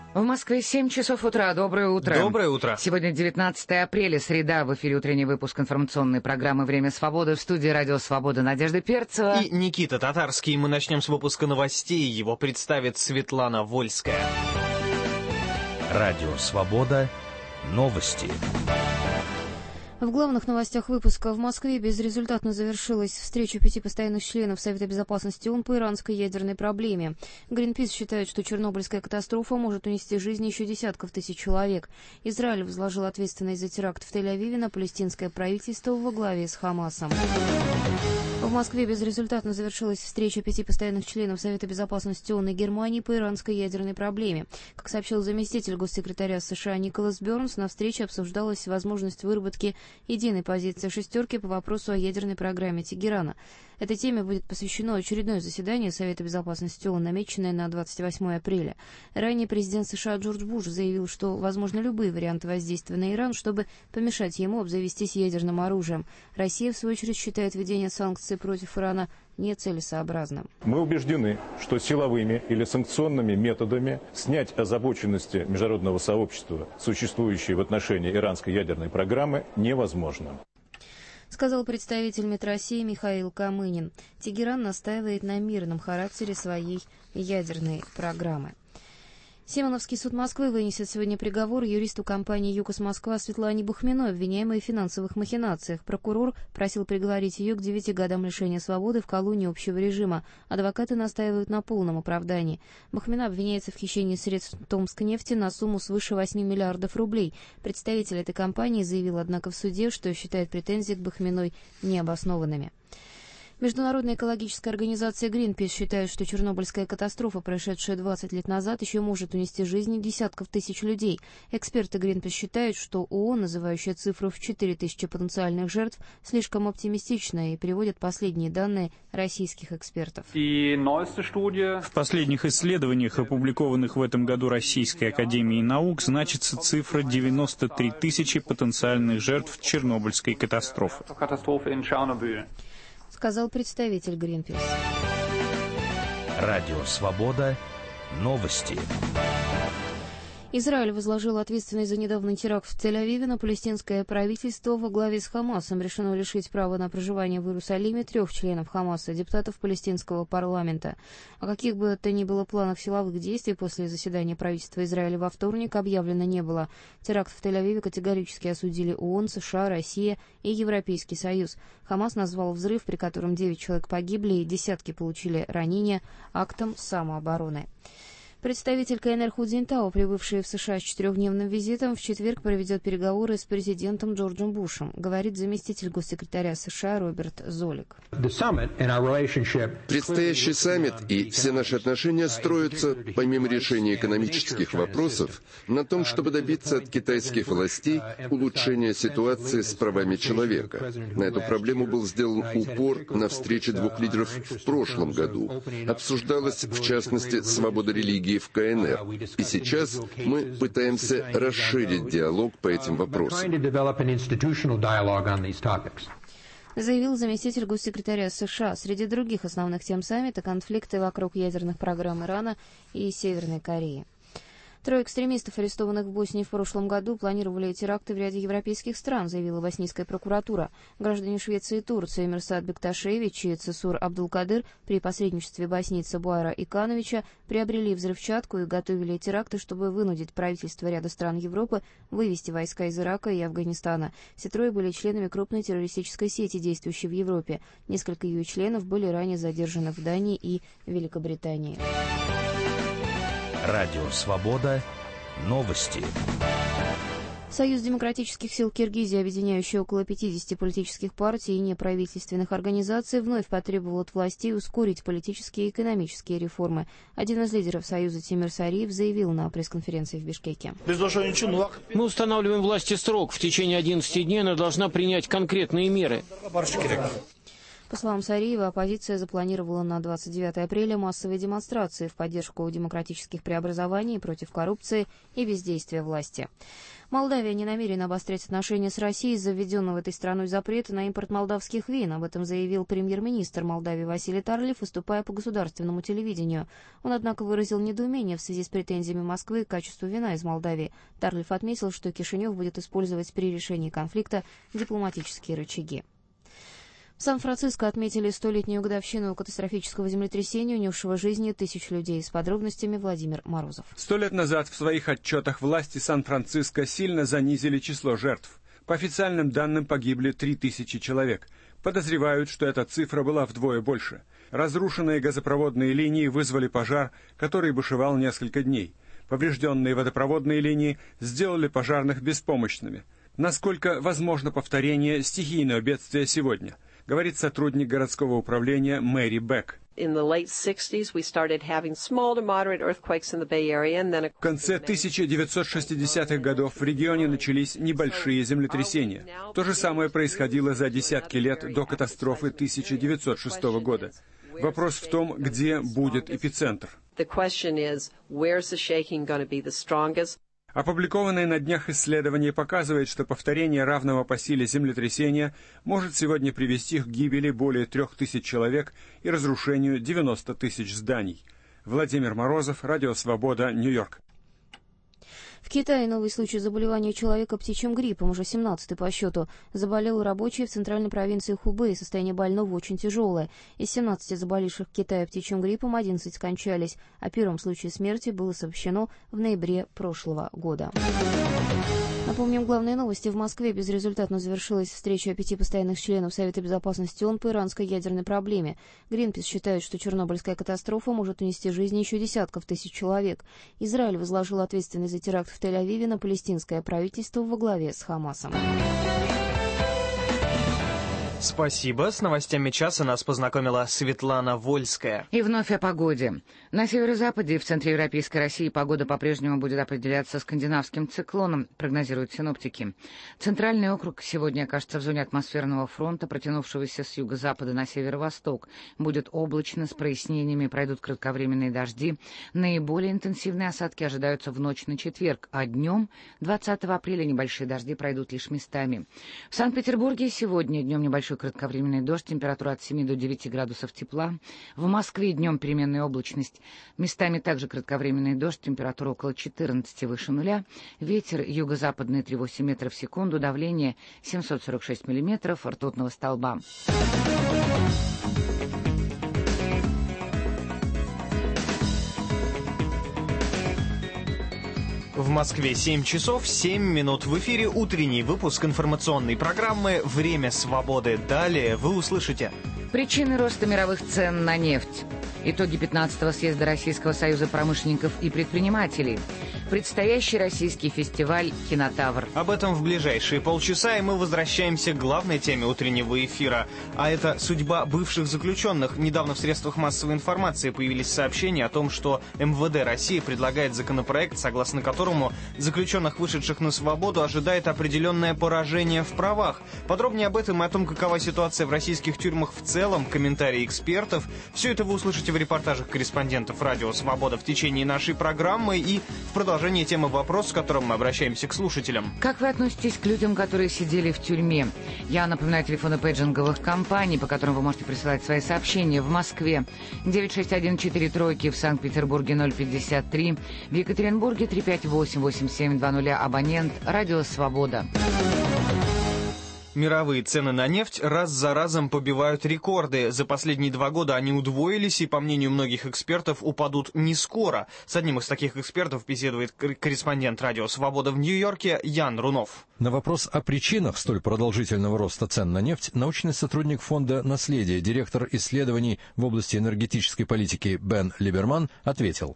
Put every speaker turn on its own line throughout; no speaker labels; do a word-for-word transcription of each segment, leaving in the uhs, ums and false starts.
В Москве семь часов утра. Доброе утро.
Доброе утро.
Сегодня девятнадцатое апреля, среда. В эфире утренний выпуск информационной программы «Время свободы». В студии «Радио Свобода» Надежда Перцева.
И Никита Татарский. Мы начнем с выпуска новостей. Его представит Светлана Вольская.
Радио Свобода. Новости.
В главных новостях выпуска: в Москве безрезультатно завершилась встреча пяти постоянных членов Совета Безопасности ООН по иранской ядерной проблеме. Гринпис считает, что Чернобыльская катастрофа может унести жизни еще десятков тысяч человек. Израиль возложил ответственность за теракт в Тель-Авиве на палестинское правительство во главе с Хамасом. В Москве безрезультатно завершилась встреча пяти постоянных членов Совета Безопасности ООН и Германии по иранской ядерной проблеме. Как сообщил заместитель госсекретаря США Николас Бернс, на встрече обсуждалась возможность выработки единой позиции «шестерки» по вопросу о ядерной программе Тегерана. Этой теме будет посвящено очередное заседание Совета Безопасности ООН, намеченное на двадцать восьмое апреля. Ранее президент США Джордж Буш заявил, что возможны любые варианты воздействия на Иран, чтобы помешать ему обзавестись ядерным оружием. Россия, в свою очередь, считает введение санкций против Ирана нецелесообразным.
Мы убеждены, что силовыми или санкционными методами снять озабоченности международного сообщества, существующие в отношении иранской ядерной программы, невозможно.
Сказал представитель МИД России Михаил Камынин. Тегеран настаивает на мирном характере своей ядерной программы. Симоновский суд Москвы вынесет сегодня приговор юристу компании «ЮКОС Москва» Светлане Бахминой, обвиняемой в финансовых махинациях. Прокурор просил приговорить ее к девяти годам лишения свободы в колонии общего режима. Адвокаты настаивают на полном оправдании. Бахмина обвиняется в хищении средств Томскнефти на сумму свыше восьми миллиардов рублей. Представитель этой компании заявил, однако, в суде, что считает претензии к Бахминой необоснованными. Международная экологическая организация Greenpeace считает, что Чернобыльская катастрофа, прошедшая двадцать лет назад, еще может унести жизни десятков тысяч людей. Эксперты Greenpeace считают, что ООН, называющая цифру в четыре тысячи потенциальных жертв, слишком оптимистична, и приводят последние данные российских экспертов.
В последних исследованиях, опубликованных в этом году Российской академией наук, значится цифра девяносто три тысячи потенциальных жертв Чернобыльской катастрофы.
Сказал представитель Greenpeace.
Радио Свобода. Новости.
Израиль возложил ответственность за недавний теракт в Тель-Авиве на палестинское правительство во главе с Хамасом. Решено лишить права на проживание в Иерусалиме трех членов Хамаса, депутатов палестинского парламента. О каких бы то ни было планах силовых действий после заседания правительства Израиля во вторник объявлено не было. Теракт в Тель-Авиве категорически осудили ООН, США, Россия и Европейский Союз. Хамас назвал взрыв, при котором девять человек погибли и десятки получили ранения, актом самообороны. Представитель КНР Ху Цзиньтао, прибывший в США с четырехдневным визитом, в четверг проведет переговоры с президентом Джорджем Бушем, говорит заместитель госсекретаря США Роберт Золик.
Предстоящий саммит и все наши отношения строятся, помимо решения экономических вопросов, на том, чтобы добиться от китайских властей улучшения ситуации с правами человека. На эту проблему был сделан упор на встрече двух лидеров в прошлом году. Обсуждалась, в частности, свобода религии в КНР. И сейчас мы пытаемся расширить диалог по этим вопросам.
Заявил заместитель госсекретаря США. Среди других основных тем саммита — конфликты вокруг ядерных программ Ирана и Северной Кореи. Трое экстремистов, арестованных в Боснии в прошлом году, планировали теракты в ряде европейских стран, заявила боснийская прокуратура. Граждане Швеции и Турции Мирсат Бекташевич и Цесур Абдулкадыр при посредничестве боснийца Буайра Икановича приобрели взрывчатку и готовили теракты, чтобы вынудить правительство ряда стран Европы вывести войска из Ирака и Афганистана. Все трое были членами крупной террористической сети, действующей в Европе. Несколько ее членов были ранее задержаны в Дании и Великобритании.
Радио Свобода. Новости.
Союз демократических сил Киргизии, объединяющий около пятидесяти политических партий и неправительственных организаций, вновь потребовал от властей ускорить политические и экономические реформы. Один из лидеров Союза Тимир Сариев заявил на пресс-конференции в Бишкеке.
Мы устанавливаем власти срок. В течение одиннадцати дней она должна принять конкретные меры.
По словам Сариева, оппозиция запланировала на двадцать девятое апреля массовые демонстрации в поддержку демократических преобразований, против коррупции и бездействия власти. Молдавия не намерена обострять отношения с Россией из-за введенного этой страной запрета на импорт молдавских вин. Об этом заявил премьер-министр Молдавии Василий Тарлев, выступая по государственному телевидению. Он, однако, выразил недоумение в связи с претензиями Москвы к качеству вина из Молдавии. Тарлев отметил, что Кишинев будет использовать при решении конфликта дипломатические рычаги. В Сан-Франциско отметили столетнюю годовщину катастрофического землетрясения, унесшего жизни тысяч людей. С подробностями Владимир Морозов.
Сто лет назад в своих отчетах власти Сан-Франциско сильно занизили число жертв. По официальным данным погибли три тысячи человек. Подозревают, что эта цифра была вдвое больше. Разрушенные газопроводные линии вызвали пожар, который бушевал несколько дней. Поврежденные водопроводные линии сделали пожарных беспомощными. Насколько возможно повторение стихийного бедствия сегодня, говорит сотрудник городского управления Мэри Бек. В конце тысяча девятьсот шестидесятых годов в регионе начались небольшие землетрясения. То же самое происходило за десятки лет до катастрофы тысяча девятьсот шестого года. Вопрос в том, где будет эпицентр. Опубликованное на днях исследование показывает, что повторение равного по силе землетрясения может сегодня привести к гибели более трех тысяч человек и разрушению девяноста тысяч зданий. Владимир Морозов, Радио Свобода, Нью-Йорк.
В Китае новый случай заболевания человека птичьим гриппом, уже семнадцатый по счету. Заболел рабочий в центральной провинции Хубэй. Состояние больного очень тяжелое. Из семнадцати заболевших в Китае птичьим гриппом одиннадцать скончались. О первом случае смерти было сообщено в ноябре прошлого года. Напомним, главные новости. В Москве безрезультатно завершилась встреча пяти постоянных членов Совета Безопасности ООН по иранской ядерной проблеме. Гринпис считает, что Чернобыльская катастрофа может унести жизни еще десятков тысяч человек. Израиль возложил ответственность за теракт в Тель-Авиве на палестинское правительство во главе с Хамасом.
Спасибо. С новостями часа нас познакомила Светлана Вольская.
И вновь о погоде. На северо-западе и в центре Европейской России погода по-прежнему будет определяться скандинавским циклоном, прогнозируют синоптики. Центральный округ сегодня окажется в зоне атмосферного фронта, протянувшегося с юго-запада на северо-восток. Будет облачно, с прояснениями, пройдут кратковременные дожди. Наиболее интенсивные осадки ожидаются в ночь на четверг, а днем, двадцатого апреля, небольшие дожди пройдут лишь местами. В Санкт-Петербурге сегодня днем небольшой кратковременный дождь, температура от семи до девяти градусов тепла. В Москве днем переменная облачность, местами также кратковременный дождь, температура около четырнадцати, выше нуля. Ветер юго-западный три целых восемь десятых метров в секунду, давление семьсот сорок шесть миллиметров ртутного столба.
В Москве семь часов семь минут. В эфире утренний выпуск информационной программы «Время свободы». Далее вы услышите:
причины роста мировых цен на нефть, итоги пятнадцатого съезда Российского союза промышленников и предпринимателей, предстоящий российский фестиваль «Кинотавр».
Об этом в ближайшие полчаса, и мы возвращаемся к главной теме утреннего эфира. А это судьба бывших заключенных. Недавно в средствах массовой информации появились сообщения о том, что эм вэ дэ России предлагает законопроект, согласно которому заключенных, вышедших на свободу, ожидает определенное поражение в правах. Подробнее об этом и о том, какова ситуация в российских тюрьмах в целом, комментарии экспертов. Все это вы услышите в репортажах корреспондентов «Радио Свобода» в течение нашей программы и в продолжении темы «Вопрос», с которым мы обращаемся к слушателям.
Как вы относитесь к людям, которые сидели в тюрьме? Я напоминаю телефоны пейджинговых компаний, по которым вы можете присылать свои сообщения. В Москве девять шесть один четыре тройки, в Санкт-Петербурге ноль пятьдесят три, в Екатеринбурге три пять восемь восемь семь два ноль, абонент «Радио Свобода».
Мировые цены на нефть раз за разом побивают рекорды. За последние два года они удвоились и, по мнению многих экспертов, упадут не скоро. С одним из таких экспертов беседует корреспондент «Радио Свобода» в Нью-Йорке Ян Рунов.
На вопрос о причинах столь продолжительного роста цен на нефть научный сотрудник фонда «Наследие», директор исследований в области энергетической политики Бен Либерман ответил: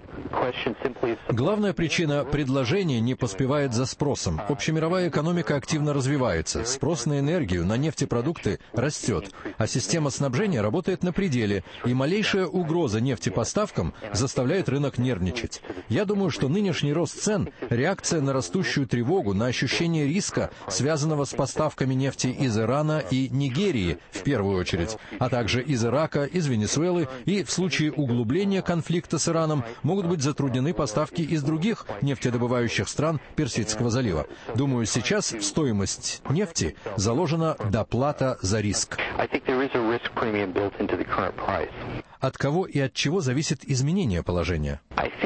главная причина — предложение не поспевает за спросом. Общемировая экономика активно активно развивается. Спрос на энергию, на нефтепродукты растет, а система снабжения работает на пределе, и малейшая угроза нефтепоставкам заставляет рынок нервничать. Я думаю, что нынешний рост цен – реакция на растущую тревогу, на ощущение риска, связанного с поставками нефти из Ирана и Нигерии, в первую очередь, а также из Ирака, из Венесуэлы, и в случае углубления конфликта с Ираном могут быть затруднены поставки из других нефтедобывающих стран Персидского залива. Думаю, сейчас в стоимость нефти заложена доплата за риск. От кого и от чего зависит изменение положения?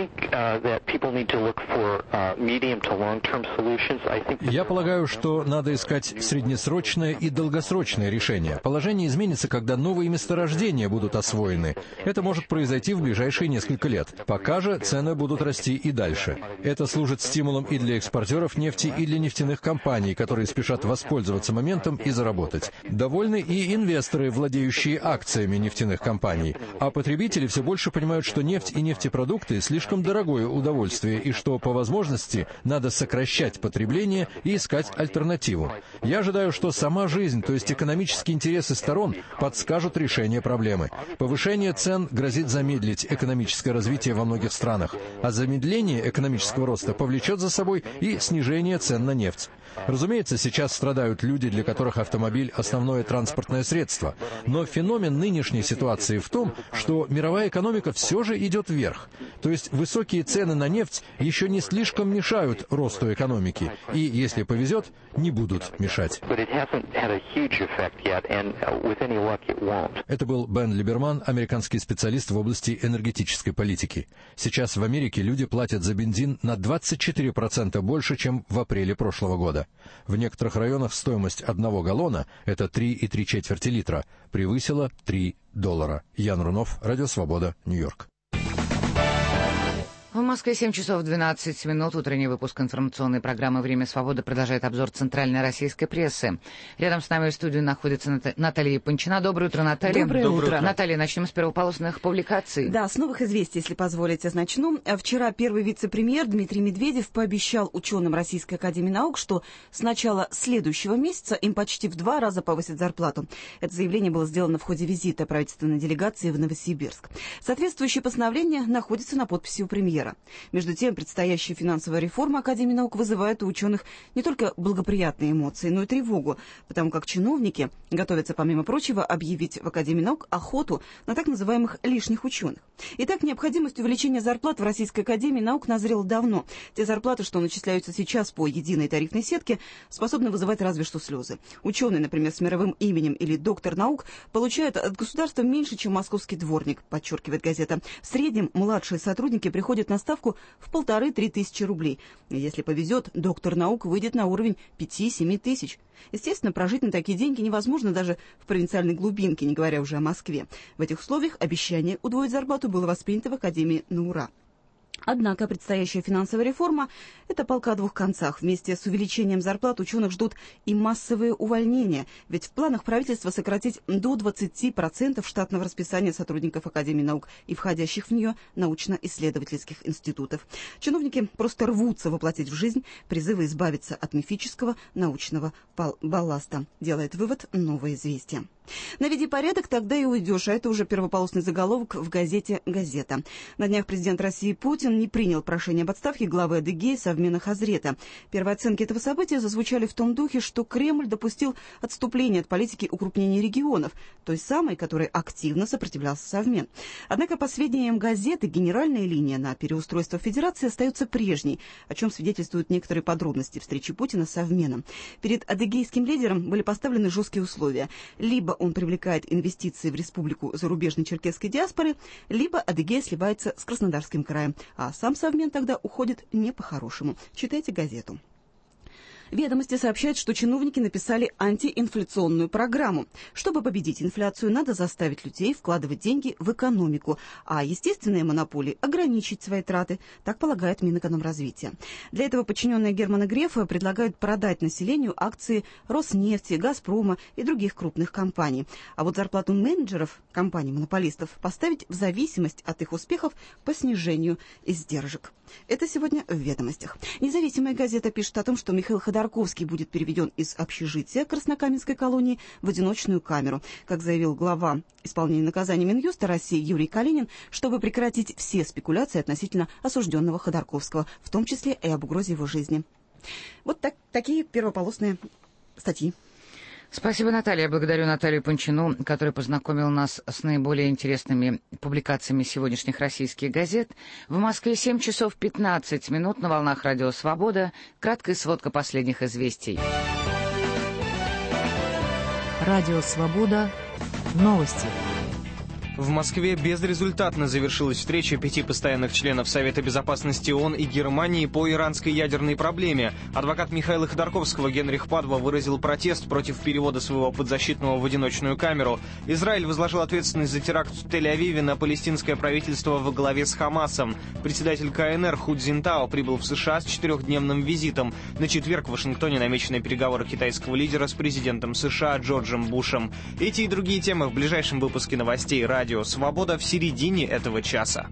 Я полагаю, что надо искать среднесрочное и долгосрочное решение. Положение изменится, когда новые месторождения будут освоены. Это может произойти в ближайшие несколько лет. Пока же цены будут расти и дальше. Это служит стимулом и для экспортеров нефти, и для нефтяных компаний, которые спешат воспользоваться моментом и заработать. Довольны и инвесторы, владеющие акциями нефтяных компаний. А потребители все больше понимают, что нефть и нефтепродукты слишком дорогое удовольствие, и что, по возможности, надо сокращать потребление и искать альтернативу. Я ожидаю, что сама жизнь, то есть экономические интересы сторон, подскажут решение проблемы. Повышение цен грозит замедлить экономическое развитие во многих странах, а замедление экономического роста повлечет за собой и снижение цен на нефть. Разумеется, сейчас страдают люди, для которых автомобиль – основное транспортное средство. Но феномен нынешней ситуации в том, что мировая экономика все же идет вверх. То есть высокие цены на нефть еще не слишком мешают росту экономики. И, если повезет, не будут мешать. Это был Бен Либерман, американский специалист в области энергетической политики. Сейчас в Америке люди платят за бензин на двадцать четыре процента больше, чем в апреле прошлого года. В некоторых районах стоимость одного галлона, это три и три четверти литра, превысила три доллара. Ян Рунов, Радио Свобода, Нью-Йорк.
В Москве семь часов двенадцать минут. Утренний выпуск информационной программы «Время свободы» продолжает обзор центральной российской прессы. Рядом с нами в студии находится Нат... Наталья Панчина. Доброе утро, Наталья.
Доброе, Доброе утро.
Наталья, начнем с первополосных публикаций.
Да, с новых известий, если позволите, начну. Вчера первый вице-премьер Дмитрий Медведев пообещал ученым Российской академии наук, что с начала следующего месяца им почти в два раза повысят зарплату. Это заявление было сделано в ходе визита правительственной делегации в Новосибирск. Соответствующее постановление находится на подписи у премьера. Между тем, предстоящая финансовая реформа Академии наук вызывает у ученых не только благоприятные эмоции, но и тревогу, потому как чиновники готовятся, помимо прочего, объявить в Академии наук охоту на так называемых лишних ученых. Итак, необходимость увеличения зарплат в Российской академии наук назрела давно. Те зарплаты, что начисляются сейчас по единой тарифной сетке, способны вызывать разве что слезы. Ученый, например, с мировым именем или доктор наук, получает от государства меньше, чем московский дворник, подчеркивает газета. В среднем младшие сотрудники приходят на ставку в полторы-три тысячи рублей. Если повезет, доктор наук выйдет на уровень пяти-семи тысяч. Естественно, прожить на такие деньги невозможно даже в провинциальной глубинке, не говоря уже о Москве. В этих условиях обещание удвоить зарплату было воспринято в Академии на ура. Однако предстоящая финансовая реформа – это палка о двух концах. Вместе с увеличением зарплат ученых ждут и массовые увольнения. Ведь в планах правительства сократить до двадцати процентов штатного расписания сотрудников Академии наук и входящих в нее научно-исследовательских институтов. Чиновники просто рвутся воплотить в жизнь призывы избавиться от мифического научного балласта. Делает вывод «Новое известие». Наведи порядок, тогда и уйдешь. А это уже первополосный заголовок в газете «Газета». На днях президент России Путин не принял прошение об отставке главы Адыгеи Совмена Хазрета. Первые оценки этого события зазвучали в том духе, что Кремль допустил отступление от политики укрупнения регионов, той самой, которой активно сопротивлялся Совмен. Однако, по сведениям газеты, генеральная линия на переустройство Федерации остается прежней, о чем свидетельствуют некоторые подробности встречи Путина с Совменом. Перед адыгейским лидером были поставлены жесткие условия. Либо он привлекает инвестиции в республику зарубежной черкесской диаспоры, либо Адыгея сливается с Краснодарским краем, а сам Совмен тогда уходит не по-хорошему. Читайте газету. Ведомости сообщают, что чиновники написали антиинфляционную программу. Чтобы победить инфляцию, надо заставить людей вкладывать деньги в экономику, а естественные монополии ограничить свои траты, так полагает Минэкономразвития. Для этого подчиненные Германа Грефа предлагают продать населению акции Роснефти, Газпрома и других крупных компаний. А вот зарплату менеджеров компаний-монополистов поставить в зависимость от их успехов по снижению издержек. Это сегодня в ведомостях. Независимая газета пишет о том, что Михаил Ходорковский Ходорковский будет переведен из общежития Краснокаменской колонии в одиночную камеру. Как заявил глава исполнения наказания Минюста России Юрий Калинин, чтобы прекратить все спекуляции относительно осужденного Ходорковского, в том числе и об угрозе его жизни. Вот так, такие первополосные статьи.
Спасибо, Наталья. Я благодарю Наталью Панчину, которая познакомила нас с наиболее интересными публикациями сегодняшних российских газет. В Москве семь часов пятнадцать минут на волнах Радио Свобода. Краткая сводка последних известий.
Радио Свобода. Новости.
В Москве безрезультатно завершилась встреча пяти постоянных членов Совета Безопасности ООН и Германии по иранской ядерной проблеме. Адвокат Михаила Ходорковского Генрих Падва выразил протест против перевода своего подзащитного в одиночную камеру. Израиль возложил ответственность за теракт в Тель-Авиве на палестинское правительство во главе с Хамасом. Председатель ка эн эр Ху Цзиньтао прибыл в США с четырехдневным визитом. На четверг в Вашингтоне намечены переговоры китайского лидера с президентом США Джорджем Бушем. Эти и другие темы в ближайшем выпуске новостей «Радио Свобода» в середине этого часа.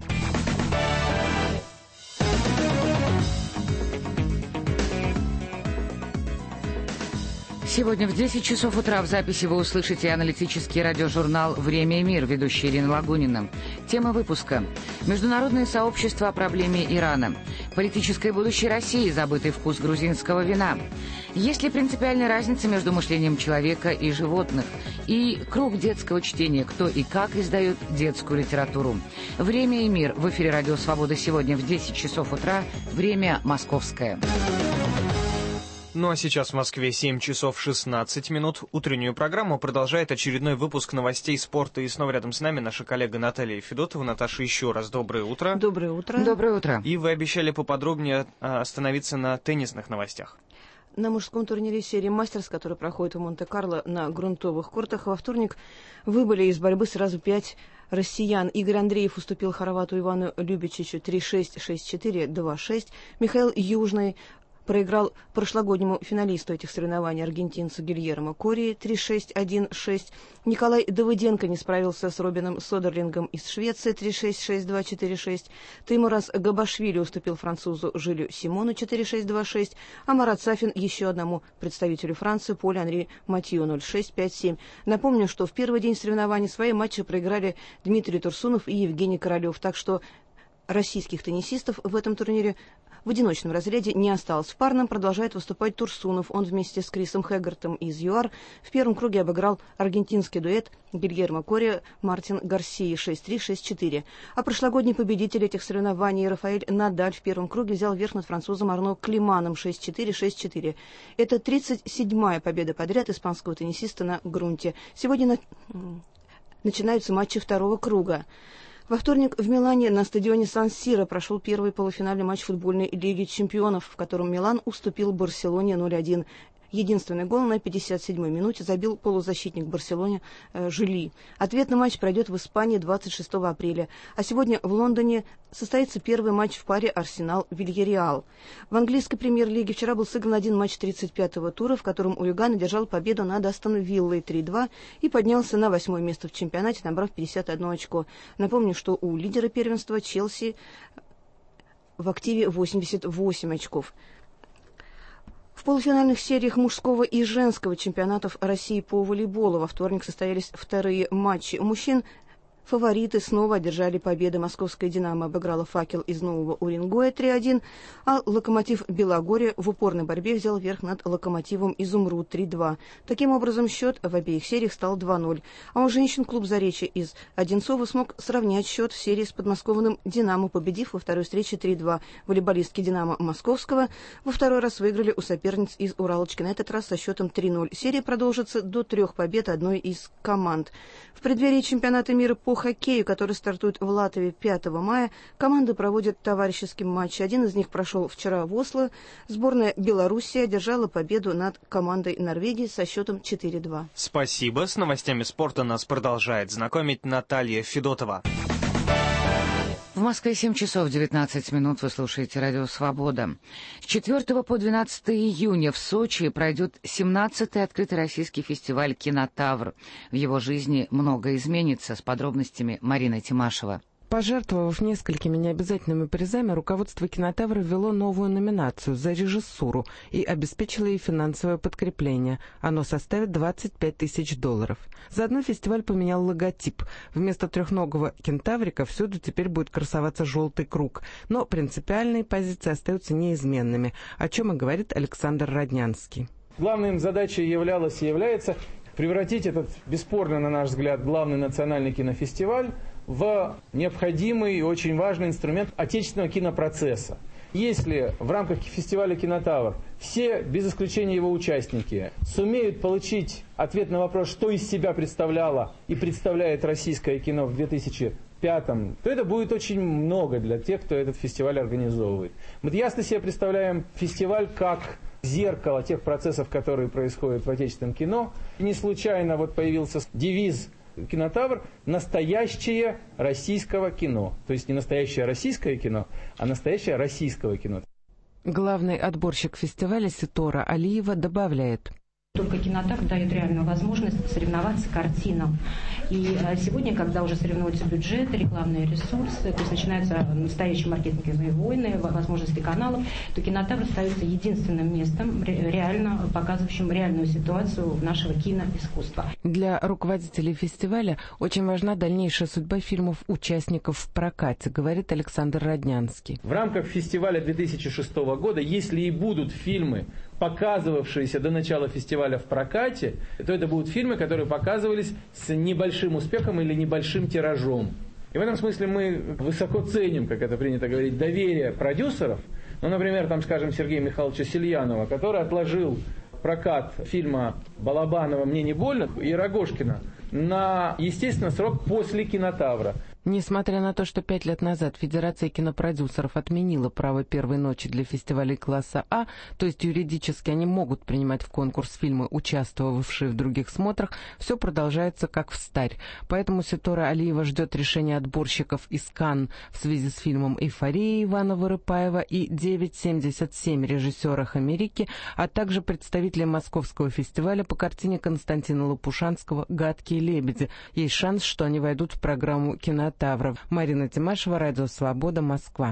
Сегодня в десять часов утра в записи вы услышите аналитический радиожурнал «Время и мир», ведущая Ирина Лагунина. Тема выпуска: «Международное сообщество о проблеме Ирана», «Политическое будущее России. Забытый вкус грузинского вина», «Есть ли принципиальная разница между мышлением человека и животных?» и «Круг детского чтения. Кто и как издает детскую литературу». «Время и мир» в эфире Радио Свобода сегодня в десять часов утра, время московское.
Ну а сейчас в Москве семь часов шестнадцать минут. Утреннюю программу продолжает очередной выпуск новостей спорта. И снова рядом с нами наша коллега Наталья Федотова. Наташа, еще раз доброе утро.
Доброе утро.
Доброе утро.
И вы обещали поподробнее остановиться на теннисных новостях.
На мужском турнире серии «Мастерс», который проходит в Монте-Карло на грунтовых кортах, во вторник выбыли из борьбы сразу пять россиян. Игорь Андреев уступил хорвату Ивану Любичичу три шесть, шесть четыре, два шесть. Михаил Южный проиграл прошлогоднему финалисту этих соревнований, аргентинцу Гильермо Кори, три шесть, один шесть. Николай Давыденко не справился с Робином Содерлингом из Швеции, три шесть, шесть два, четыре шесть. Теймураз Габашвили уступил французу Жилю Симону, четыре шесть, два шесть. А Марат Сафин еще одному представителю Франции, Полю Анри Матью, ноль шесть, пять семь. Напомню, что в первый день соревнований свои матчи проиграли Дмитрий Турсунов и Евгений Королев, так что российских теннисистов в этом турнире в одиночном разряде не осталось. В парном продолжает выступать Турсунов. Он вместе с Крисом Хэггартом из ЮАР в первом круге обыграл аргентинский дуэт Гильермо Кори Мартин Гарсии шесть три, шесть четыре. А прошлогодний победитель этих соревнований Рафаэль Надаль в первом круге взял верх над французом Арно Климаном шесть четыре, шесть четыре. Это тридцать седьмая победа подряд испанского теннисиста на грунте. Сегодня на... начинаются матчи второго круга. Во вторник в Милане на стадионе Сан-Сиро прошел первый полуфинальный матч футбольной Лиги чемпионов, в котором Милан уступил Барселоне ноль один. Единственный гол на пятьдесят седьмой минуте забил полузащитник Барселоне э, Жили. Ответный матч пройдет в Испании двадцать шестого апреля. А сегодня в Лондоне состоится первый матч в паре Арсенал-Вильяреал. В английской премьер-лиге вчера был сыгран один матч тридцать пятого тура, в котором Уиган одержал победу над Астон Виллой три два и поднялся на восьмое место в чемпионате, набрав пятьдесят одно очко. Напомню, что у лидера первенства Челси в активе восемьдесят восемь очков. В полуфинальных сериях мужского и женского чемпионатов России по волейболу во вторник состоялись вторые матчи. У мужчин фавориты снова одержали победы. Московская «Динамо» обыграла «Факел» из Нового Уренгоя три один, а «Локомотив» Белогорья в упорной борьбе взял верх над «Локомотивом» Изумруд три два. Таким образом, счет в обеих сериях стал два ноль. А у женщин клуб «Заречье» из Одинцова смог сравнять счет в серии с подмосковным «Динамо», победив во второй встрече три два. Волейболистки «Динамо» Московского во второй раз выиграли у соперниц из Уралочки, на этот раз со счетом три ноль. Серия продолжится до трех побед одной из команд. В преддверии чемпионата мира по хоккею, который стартует в Латвии пятого мая, команды проводят товарищеские матчи. Один из них прошел вчера в Осло. Сборная Белоруссии одержала победу над командой Норвегии со счетом четыре два.
Спасибо. С новостями спорта нас продолжает знакомить Наталья Федотова.
В Москве семь часов девятнадцать минут. Вы слушаете «Радио Свобода». С четвёртого по двенадцатое июня в Сочи пройдет семнадцатый открытый российский фестиваль «Кинотавр». В его жизни многое изменится. С подробностями Марина Тимашева.
Пожертвовав несколькими необязательными призами, руководство «Кинотавра» ввело новую номинацию за режиссуру и обеспечило ей финансовое подкрепление. Оно составит двадцать пять тысяч долларов. Заодно фестиваль поменял логотип. Вместо трехногого кентаврика всюду теперь будет красоваться желтый круг. Но принципиальные позиции остаются неизменными, о чем и говорит Александр Роднянский.
Главной им задачей являлась и является превратить этот, бесспорно, на наш взгляд, главный национальный кинофестиваль в необходимый и очень важный инструмент отечественного кинопроцесса. Если в рамках фестиваля «Кинотавр» все, без исключения его участники, сумеют получить ответ на вопрос, что из себя представляло и представляет российское кино в две тысячи пятом, то это будет очень много для тех, кто этот фестиваль организовывает. Мы ясно себе представляем фестиваль как зеркало тех процессов, которые происходят в отечественном кино. И не случайно вот появился девиз «Кинотавр» – настоящее российского кино. То есть не настоящее российское кино, а настоящее российского кино.
Главный отборщик фестиваля Ситора Алиева добавляет:
только «Кинотавр» дает реальную возможность соревноваться картинам. И сегодня, когда уже соревнуются бюджеты, рекламные ресурсы, то есть начинаются настоящие маркетинговые войны, возможности каналов, то «Кинотавр» остается единственным местом, реально показывающим реальную ситуацию нашего киноискусства.
Для руководителей фестиваля очень важна дальнейшая судьба фильмов-участников в прокате, говорит Александр Роднянский.
В рамках фестиваля две тысячи шестого года, если и будут фильмы, показывавшиеся до начала фестиваля в прокате, то это будут фильмы, которые показывались с небольшим успехом или небольшим тиражом. И в этом смысле мы высоко ценим, как это принято говорить, доверие продюсеров. Ну, например, там, скажем, Сергея Михайловича Сельянова, который отложил прокат фильма Балабанова «Мне не больно» и Рогожкина на, естественно, срок после «Кинотавра».
Несмотря на то, что пять лет назад Федерация кинопродюсеров отменила право первой ночи для фестивалей класса А, то есть юридически они могут принимать в конкурс фильмы, участвовавшие в других смотрах, все продолжается как встарь. Поэтому Ситора Алиева ждет решения отборщиков из Канн в связи с фильмом «Эйфория» Ивана Вырыпаева и «девять семьдесят семь» режиссера Америки, а также представителей Московского фестиваля по картине Константина Лопушанского «Гадкие лебеди». Есть шанс, что они войдут в программу «Кинотавр». Марина Тимашева, Радио Свобода, Москва.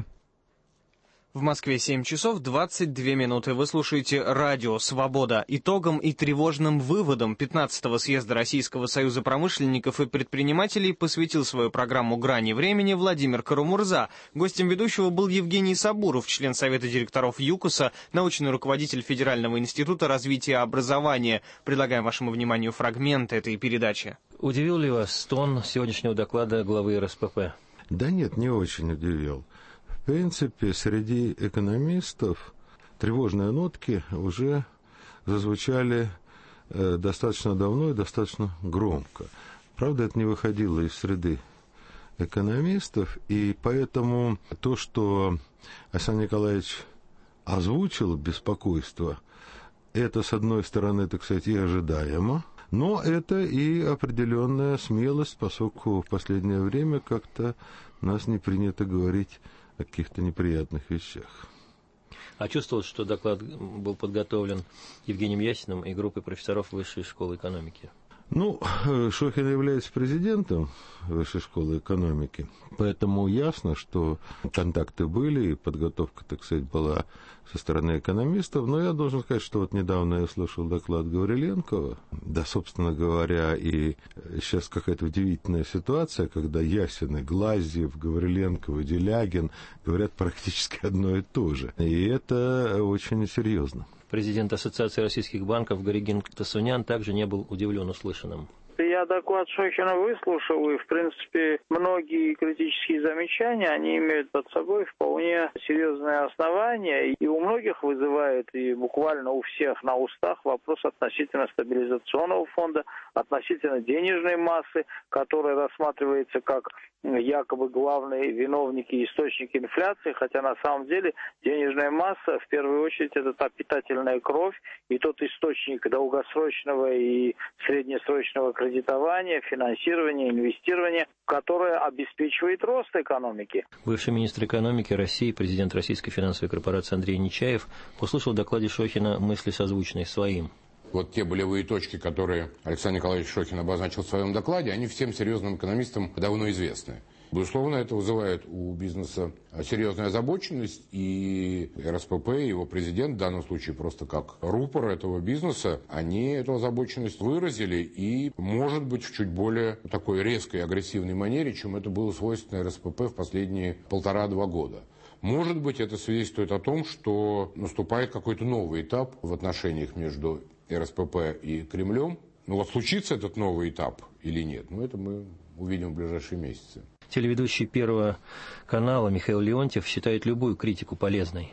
В Москве семь часов двадцать две минуты. Вы слушаете Радио Свобода. Итогом и тревожным выводом пятнадцатого съезда Российского союза промышленников и предпринимателей посвятил свою программу «Грани времени» Владимир Карамурза. Гостем ведущего был Евгений Сабуров, член Совета директоров ЮКОСа, научный руководитель Федерального института развития образования. Предлагаем вашему вниманию фрагмент этой передачи.
Удивил ли вас тон сегодняшнего доклада главы эр эс пэ пэ?
Да нет, не очень удивил. В принципе, среди экономистов тревожные нотки уже зазвучали э, достаточно давно и достаточно громко. Правда, это не выходило из среды экономистов, и поэтому то, что Александр Николаевич озвучил беспокойство, это, с одной стороны, так сказать, и ожидаемо, но это и определенная смелость, поскольку в последнее время как-то у нас не принято говорить о каких-то неприятных вещах.
А чувствовал, что доклад был подготовлен Евгением Ясиным и группой профессоров Высшей школы экономики?
Ну, Шохин является президентом Высшей школы экономики, поэтому ясно, что контакты были, и подготовка, так сказать, была со стороны экономистов. Но я должен сказать, что вот недавно я слышал доклад Гавриленкова. Да, собственно говоря, и сейчас какая-то удивительная ситуация, когда Ясин, Глазьев, Гавриленков и Делягин говорят практически одно и то же. И это очень серьезно.
Президент Ассоциации российских банков Горигин Тасунян также не был удивлен услышанным.
Я доклад Шохина выслушал, и, в принципе, многие критические замечания, они имеют под собой вполне серьезные основания, и у многих вызывает, и буквально у всех на устах вопрос относительно стабилизационного фонда, относительно денежной массы, которая рассматривается как якобы главные виновники и источники инфляции, хотя на самом деле денежная масса, в первую очередь, это та питательная кровь и тот источник долгосрочного и среднесрочного кредитования, финансирования, инвестирования, которое обеспечивает рост экономики.
Бывший министр экономики России, президент Российской финансовой корпорации Андрей Нечаев услышал в докладе Шохина мысли, созвучные своим.
Вот те болевые точки, которые Александр Николаевич Шохин обозначил в своем докладе, они всем серьезным экономистам давно известны. Безусловно, это вызывает у бизнеса серьезную озабоченность, и эр эс пэ пэ, и его президент, в данном случае просто как рупор этого бизнеса, они эту озабоченность выразили, и, может быть, в чуть более такой резкой и агрессивной манере, чем это было свойственно эр эс пэ пэ в последние полтора-два года. Может быть, это свидетельствует о том, что наступает какой-то новый этап в отношениях между эр эс пэ пэ и Кремлем. Ну вот случится этот новый этап или нет, ну это мы увидим в ближайшие месяцы.
Телеведущий Первого канала Михаил Леонтьев считает любую критику полезной.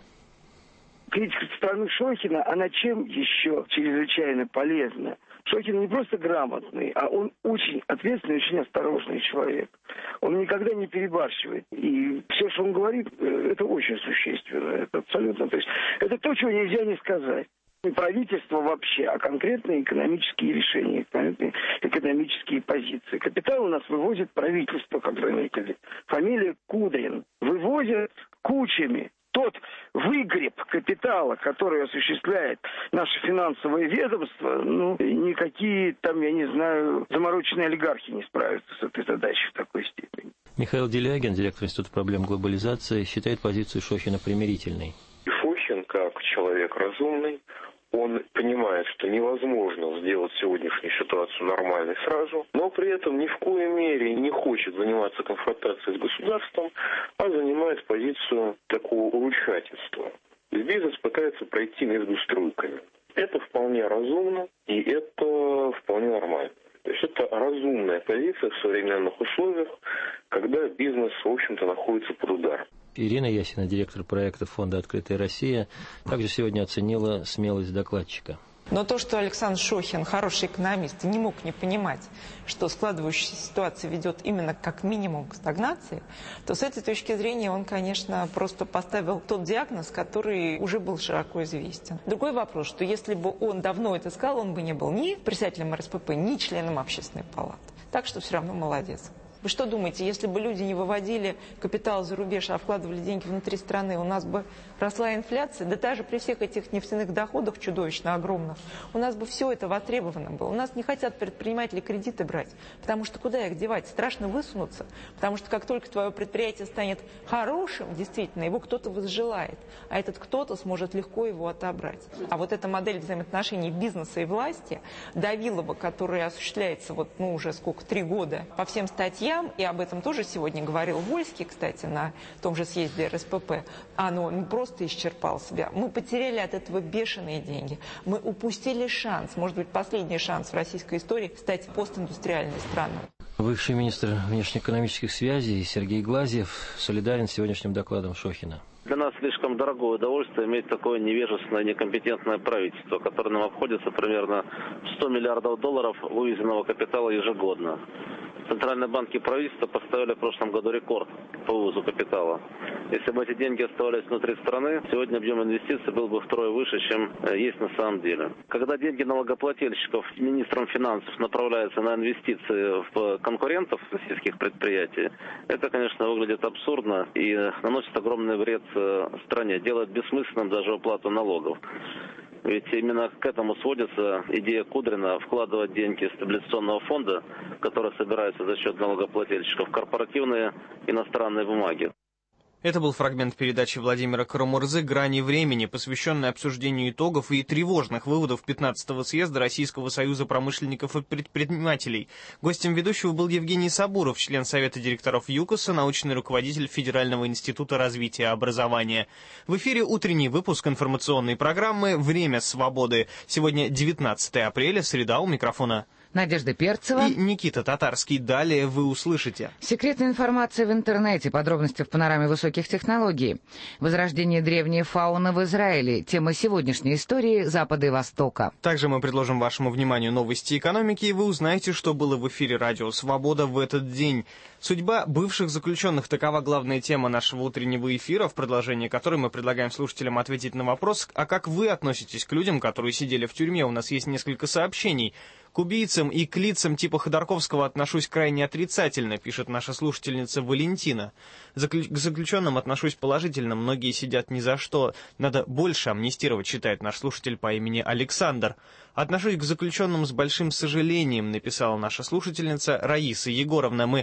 Критика со стороны Шохина, она чем еще чрезвычайно полезна? Шохин не просто грамотный, а он очень ответственный, очень осторожный человек. Он никогда не перебарщивает. И все, что он говорит, это очень существенно. Это абсолютно. То есть это то, чего нельзя не сказать. Не правительство вообще, а конкретные экономические решения, конкретные экономические позиции. Капитал у нас вывозит правительство, как заметили. Фамилия Кудрин. Вывозят кучами. Тот выгреб капитала, который осуществляет наше финансовое ведомство, ну, никакие там, я не знаю, замороченные олигархи не справятся с этой задачей в такой степени.
Михаил Делягин, директор Института проблем глобализации, считает позицию Шохина примирительной.
Шохин, как человек разумный, он понимает, что невозможно сделать сегодняшнюю ситуацию нормальной сразу, но при этом ни в коей мере не хочет заниматься конфронтацией с государством, а занимает позицию такого улучшательства. Бизнес пытается пройти между струйками. Это вполне разумно, и это вполне нормально. То есть это разумная позиция в современных условиях, когда бизнес, в общем-то, находится под ударом.
Ирина Ясина, директор проекта фонда «Открытая Россия», также сегодня оценила смелость докладчика.
Но то, что Александр Шохин, хороший экономист, не мог не понимать, что складывающаяся ситуация ведет именно как минимум к стагнации, то с этой точки зрения он, конечно, просто поставил тот диагноз, который уже был широко известен. Другой вопрос, что если бы он давно это сказал, он бы не был ни председателем эр эс пэ пэ, ни членом общественной палаты. Так что все равно молодец. Вы что думаете, если бы люди не выводили капитал за рубеж, а вкладывали деньги внутри страны, у нас бы росла инфляция? Да даже при всех этих нефтяных доходах чудовищно огромных, у нас бы все это востребовано было. У нас не хотят предприниматели кредиты брать, потому что куда их девать? Страшно высунуться, потому что как только твое предприятие станет хорошим, действительно, его кто-то возжелает, а этот кто-то сможет легко его отобрать. А вот эта модель взаимоотношений бизнеса и власти, Давилова, которая осуществляется вот, ну, уже сколько, три года, по всем статьям, и об этом тоже сегодня говорил Вольский, кстати, на том же съезде эр эс пэ пэ, оно ну, просто исчерпало себя. Мы потеряли от этого бешеные деньги. Мы упустили шанс, может быть, последний шанс в российской истории стать постиндустриальной страной.
Бывший министр внешнеэкономических связей Сергей Глазьев солидарен с сегодняшним докладом Шохина.
Для нас слишком дорогое удовольствие иметь такое невежественное, некомпетентное правительство, которое нам обходится примерно в сто миллиардов долларов вывезенного капитала ежегодно. Центральные банки и правительство поставили в прошлом году рекорд по вывозу капитала. Если бы эти деньги оставались внутри страны, сегодня объем инвестиций был бы втрое выше, чем есть на самом деле. Когда деньги налогоплательщиков министром финансов направляются на инвестиции в конкурентов российских предприятий, это, конечно, выглядит абсурдно и наносит огромный вред стране, делает бессмысленным даже уплату налогов. Ведь именно к этому сводится идея Кудрина вкладывать деньги стабилизационного фонда, который собирается за счет налогоплательщиков, в корпоративные иностранные бумаги.
Это был фрагмент передачи Владимира Карамурзы «Грани времени», посвященный обсуждению итогов и тревожных выводов пятнадцатого съезда Российского союза промышленников и предпринимателей. Гостем ведущего был Евгений Сабуров, член Совета директоров ЮКОСа, научный руководитель Федерального института развития образования. В эфире утренний выпуск информационной программы «Время свободы». Сегодня девятнадцатое апреля, среда, у микрофона
Надежда Перцева
и Никита Татарский. Далее вы услышите.
Секретная информация в интернете, подробности в панораме высоких технологий. Возрождение древней фауны в Израиле. Тема сегодняшней истории Запада и Востока.
Также мы предложим вашему вниманию новости экономики, и вы узнаете, что было в эфире «Радио Свобода» в этот день. Судьба бывших заключенных – такова главная тема нашего утреннего эфира, в продолжении которой мы предлагаем слушателям ответить на вопрос, а как вы относитесь к людям, которые сидели в тюрьме? У нас есть несколько сообщений. К убийцам и к лицам типа Ходорковского отношусь крайне отрицательно, пишет наша слушательница Валентина. Заклю... К заключенным отношусь положительно, многие сидят ни за что. Надо больше амнистировать, считает наш слушатель по имени Александр. Отношусь к заключенным с большим сожалением, написала наша слушательница Раиса Егоровна. Мы продолжаем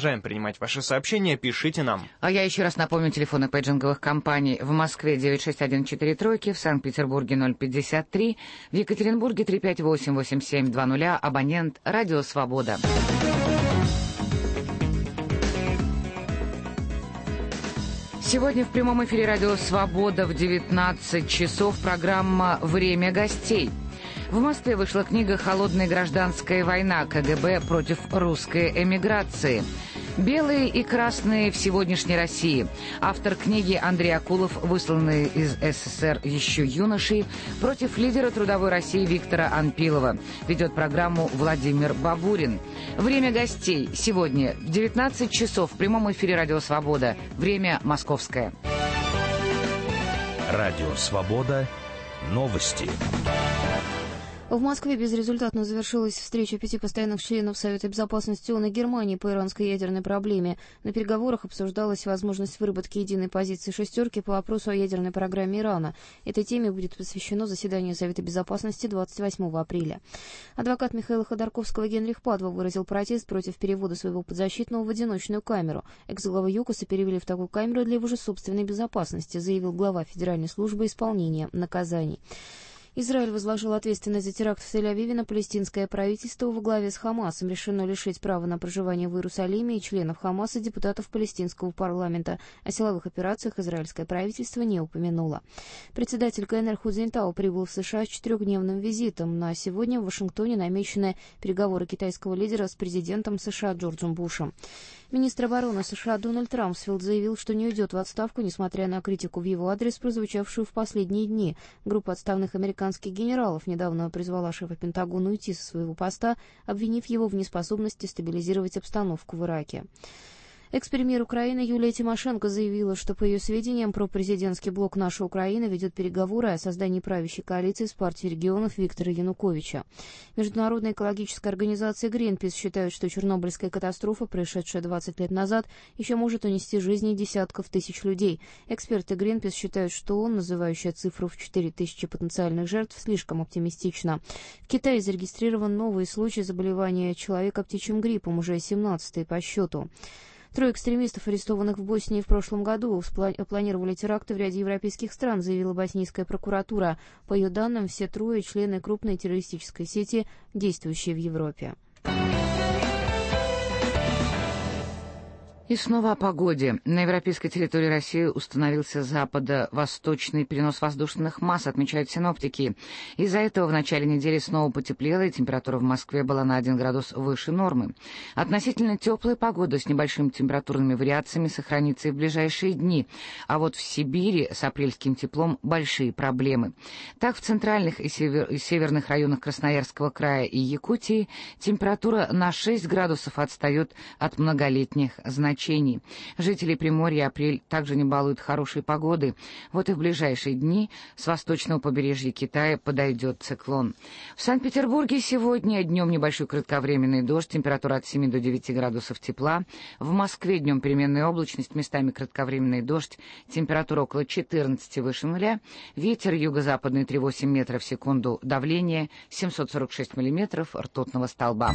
продолжаем принимать ваши сообщения, пишите нам.
А я еще раз напомню телефоны пейджинговых компаний. В Москве девять шесть один четыре тройки, в Санкт-Петербурге ноль пятьдесят три, в Екатеринбурге три пять восемь восемь семь два нуля, абонент «Радио Свобода». Сегодня в прямом эфире «Радио Свобода» в девятнадцать часов программа «Время гостей». В Москве вышла книга «Холодная гражданская война. КГБ против русской эмиграции. Белые и красные в сегодняшней России». Автор книги Андрей Акулов, высланный из СССР еще юношей, против лидера трудовой России Виктора Анпилова. Ведет программу Владимир Бабурин. Время гостей сегодня в девятнадцать часов в прямом эфире «Радио Свобода». Время московское.
Радио Свобода. Новости.
В Москве безрезультатно завершилась встреча пяти постоянных членов Совета безопасности ООН и Германии по иранской ядерной проблеме. На переговорах обсуждалась возможность выработки единой позиции «шестерки» по вопросу о ядерной программе Ирана. Этой теме будет посвящено заседание Совета безопасности двадцать восьмого апреля. Адвокат Михаила Ходорковского Генрих Падва выразил протест против перевода своего подзащитного в одиночную камеру. Экс-главу ЮКОСа перевели в такую камеру для его же собственной безопасности, заявил глава Федеральной службы исполнения наказаний. Израиль возложил ответственность за теракт в Тель-Авиве на палестинское правительство во главе с Хамасом. Решено лишить права на проживание в Иерусалиме и членов Хамаса, депутатов палестинского парламента. О силовых операциях израильское правительство не упомянуло. Председатель КНР Ху Цзиньтао прибыл в США с четырехдневным визитом. На сегодня в Вашингтоне намечены переговоры китайского лидера с президентом США Джорджем Бушем. Министр обороны США Дональд Рамсфилд заявил, что не уйдет в отставку, несмотря на критику в его адрес, прозвучавшую в последние дни. Группа отставных американских генералов недавно призвала шефа Пентагона уйти со своего поста, обвинив его в неспособности стабилизировать обстановку в Ираке. Экс-премьер Украины Юлия Тимошенко заявила, что, по ее сведениям, пропрезидентский блок «Наша Украина» ведет переговоры о создании правящей коалиции с партией регионов Виктора Януковича. Международная экологическая организация Greenpeace считает, что чернобыльская катастрофа, происшедшая двадцать лет назад, еще может унести жизни десятков тысяч людей. Эксперты Greenpeace считают, что он, называющая цифру в четыре тысячи потенциальных жертв, слишком оптимистично. В Китае зарегистрирован новый случай заболевания человека птичьим гриппом, уже семнадцатый по счету. Трое экстремистов, арестованных в Боснии в прошлом году, планировали теракты в ряде европейских стран, заявила боснийская прокуратура. По ее данным, все трое — члены крупной террористической сети, действующей в Европе.
И снова о погоде. На европейской территории России установился западо-восточный перенос воздушных масс, отмечают синоптики. Из-за этого в начале недели снова потеплело, и температура в Москве была на один градус выше нормы. Относительно теплая погода с небольшими температурными вариациями сохранится и в ближайшие дни. А вот в Сибири с апрельским теплом большие проблемы. Так, в центральных и, север... и северных районах Красноярского края и Якутии температура на шесть градусов отстает от многолетних значений. Жители Приморья апрель также не балуют хорошей погоды. Вот и в ближайшие дни с восточного побережья Китая подойдет циклон. В Санкт-Петербурге сегодня днем небольшой кратковременный дождь, температура от семи до девяти градусов тепла. В Москве днем переменная облачность, местами кратковременный дождь, температура около четырнадцати выше нуля. Ветер юго-западный три целых восемь десятых метра в секунду, давление семьсот сорок шесть миллиметров ртутного столба.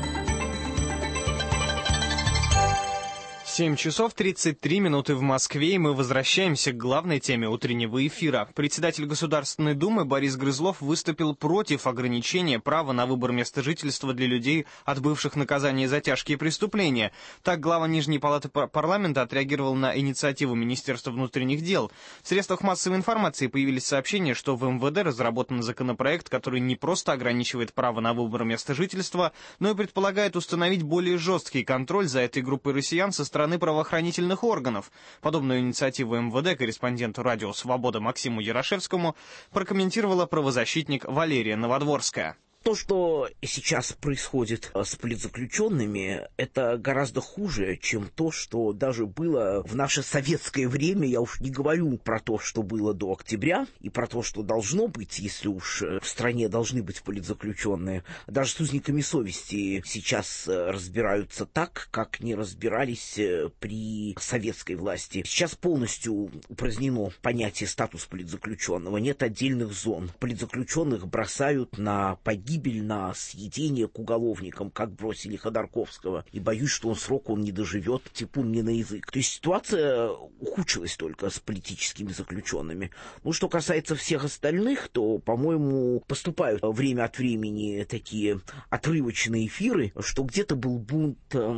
семь часов тридцать три минуты в Москве, и мы возвращаемся к главной теме утреннего эфира. Председатель Государственной Думы Борис Грызлов выступил против ограничения права на выбор места жительства для людей, отбывших наказание за тяжкие преступления. Так, глава Нижней палаты парламента отреагировал на инициативу Министерства внутренних дел. В средствах массовой информации появились сообщения, что в эм вэ дэ разработан законопроект, который не просто ограничивает право на выбор места жительства, но и предполагает установить более жесткий контроль за этой группой россиян со стороны правоохранительных органов. Подобную инициативу эм вэ дэ корреспонденту «Радио Свобода» Максиму Ярошевскому прокомментировала правозащитник Валерия Новодворская.
То, что сейчас происходит с политзаключенными, это гораздо хуже, чем то, что даже было в наше советское время. Я уж не говорю про то, что было до октября, и про то, что должно быть, если уж в стране должны быть политзаключенные. Даже с узниками совести сейчас разбираются так, как не разбирались при советской власти. Сейчас полностью упразднено понятие статус политзаключенного. Нет отдельных зон. Политзаключенных бросают на погибель гибель на съедение к уголовникам, как бросили Ходорковского. И боюсь, что он срок он не доживет, типун мне на язык. То есть ситуация ухудшилась только с политическими заключенными. Ну, что касается всех остальных, то, по-моему, поступают время от времени такие отрывочные эфиры, что где-то был бунт,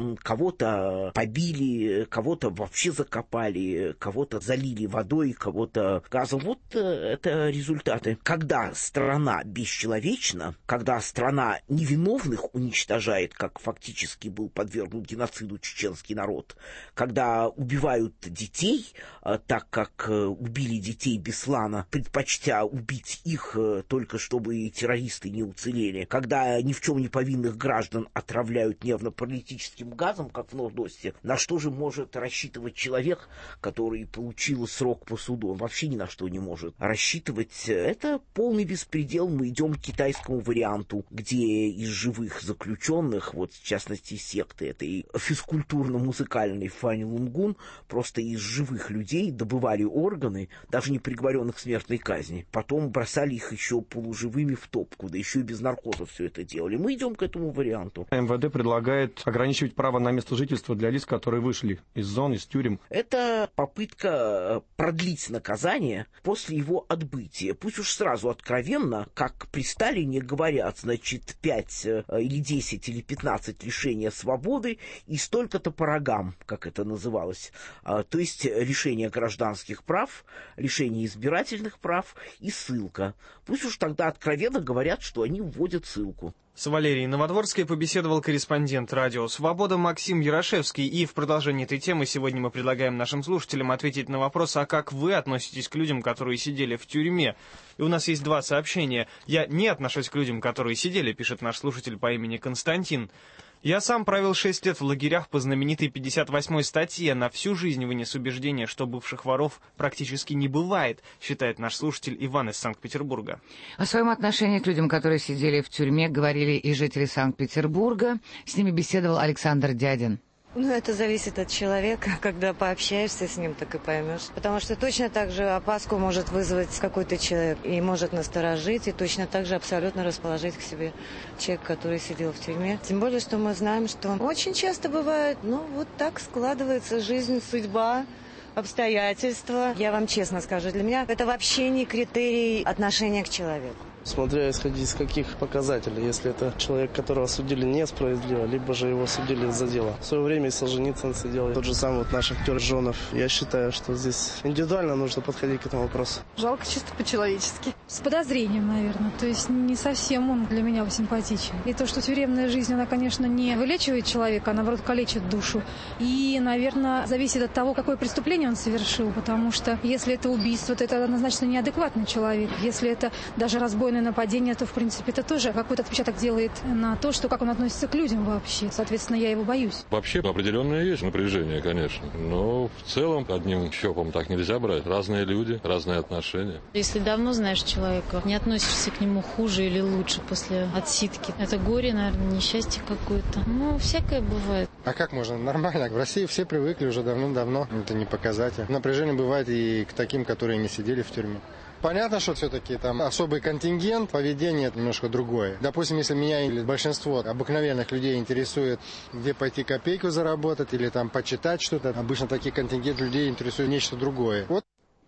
кого-то побили, кого-то вообще закопали, кого-то залили водой, кого-то газом. Вот это результаты. Когда страна бесчеловечна, когда страна невиновных уничтожает, как фактически был подвергнут геноциду чеченский народ, когда убивают детей, так как убили детей Беслана, предпочтя убить их только чтобы террористы не уцелели, когда ни в чем не повинных граждан отравляют нервно-паралитическим газом, как в Норд-Осте, на что же может рассчитывать человек, который получил срок по суду? Он вообще ни на что не может рассчитывать. Это полный беспредел. Мы идем к китайскому варианту, где из живых заключенных, вот в частности секты этой физкультурно-музыкальной Фани Лунгун, просто из живых людей добывали органы, даже не приговоренных к смертной казни. Потом бросали их еще полуживыми в топку, да еще и без наркоза все это делали. Мы идем к этому варианту.
МВД предлагает ограничивать право на место жительства для лиц, которые вышли из зон, из тюрем.
Это попытка продлить наказание после его отбытия. Пусть уж сразу откровенно, как при Сталине говорят, значит, пять или десять или пятнадцать лишения свободы и столько-то по рогам, как это называлось. То есть лишение гражданских прав, лишение избирательных прав и ссылка. Пусть уж тогда откровенно говорят, что они вводят ссылку.
С Валерией Новодворской побеседовал корреспондент радио «Свобода» Максим Ярошевский. И в продолжении этой темы сегодня мы предлагаем нашим слушателям ответить на вопрос, а как вы относитесь к людям, которые сидели в тюрьме? И у нас есть два сообщения. «Я не отношусь к людям, которые сидели», пишет наш слушатель по имени Константин. «Я сам провел шесть лет в лагерях по знаменитой пятьдесят восьмой статье. На всю жизнь вынес убеждение, что бывших воров практически не бывает», считает наш слушатель Иван из Санкт-Петербурга.
О своем отношении к людям, которые сидели в тюрьме, говорили и жители Санкт-Петербурга. С ними беседовал Александр Дядин.
Ну, это зависит от человека. Когда пообщаешься с ним, так и поймешь. Потому что точно так же опаску может вызвать какой-то человек и может насторожить, и точно так же абсолютно расположить к себе человек, который сидел в тюрьме. Тем более, что мы знаем, что очень часто бывает, ну, вот так складывается жизнь, судьба, обстоятельства. Я вам честно скажу, для меня это вообще не критерий отношения к человеку.
Смотря исходить из каких показателей. Если это человек, которого судили несправедливо, либо же его судили за дело. В свое время Солженицын сидел, тот же самый вот наш актер Жонов. Я считаю, что здесь индивидуально нужно подходить к этому вопросу.
Жалко чисто по-человечески. С подозрением, наверное. То есть не совсем он для меня симпатичен. И то, что тюремная жизнь, она, конечно, не вылечивает человека, а наоборот калечит душу. И, наверное, зависит от того, какое преступление он совершил. Потому что если это убийство, то это однозначно неадекватный человек. Если это даже разбой нападение, то, в принципе, это тоже какой-то отпечаток делает на то, что как он относится к людям вообще. Соответственно, я его боюсь.
Вообще определенное есть напряжение, конечно. Но в целом одним счетом так нельзя брать. Разные люди, разные отношения.
Если давно знаешь человека, не относишься к нему хуже или лучше после отсидки. Это горе, наверное, несчастье какое-то. Ну, всякое бывает.
А как можно? Нормально. В России все привыкли уже давным-давно. Это не показатель. Напряжение бывает и к таким, которые не сидели в тюрьме. Понятно, что все-таки там особый контингент, поведение немножко другое. Допустим, если меня или большинство обыкновенных людей интересует, где пойти копейку заработать или там почитать что-то, обычно такие контингенты людей интересует нечто другое. Вот.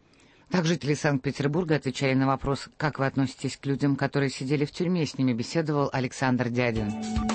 Так жители Санкт-Петербурга отвечали на вопрос, как вы относитесь к людям, которые сидели в тюрьме. С ними беседовал Александр Дядин.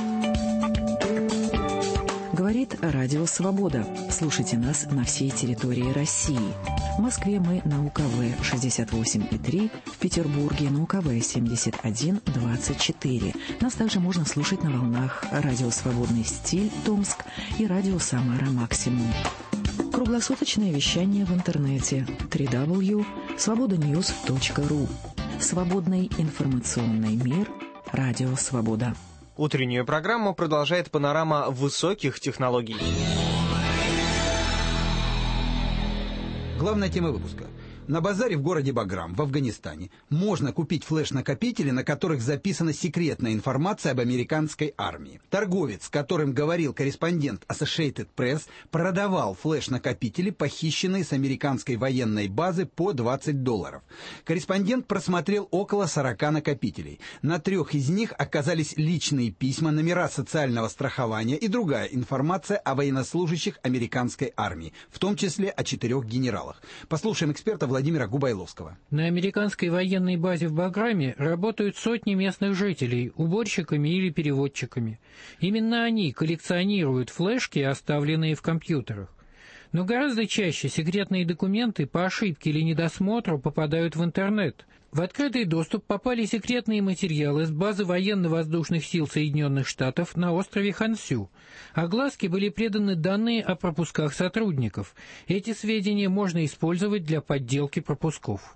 Говорит Радио Свобода. Слушайте нас на всей территории России. В Москве мы на У Ка Вэ шестьдесят восемь и три, в Петербурге на У Ка Вэ семьдесят один двадцать четыре. Нас также можно слушать на волнах Радио Свободный стиль Томск и Радио Самара Максимум. Круглосуточное вещание в интернете дабл ю дабл ю дабл ю точка свобода ньюс точка ру. Свободный информационный мир. Радио Свобода.
Утреннюю программу продолжает панорама высоких технологий.
Главная тема выпуска.
На базаре в городе Баграм в Афганистане можно купить флеш-накопители, на которых записана секретная информация об американской армии. Торговец, с которым говорил корреспондент Associated Press, продавал флеш-накопители, похищенные с американской военной базы, по двадцать долларов. Корреспондент просмотрел около сорока накопителей. На трех из них оказались личные письма, номера социального страхования и другая информация о военнослужащих американской армии, в том числе о четырех генералах. Послушаем эксперта Владимира Владимира Губайловского.
На американской военной базе в Баграме работают сотни местных жителей, уборщиками или переводчиками. Именно они коллекционируют флешки, оставленные в компьютерах. Но гораздо чаще секретные документы по ошибке или недосмотру попадают в интернет. В открытый доступ попали секретные материалы с базы военно-воздушных сил Соединенных Штатов на острове Хансю. Огласке были преданы данные о пропусках сотрудников. Эти сведения можно использовать для подделки пропусков.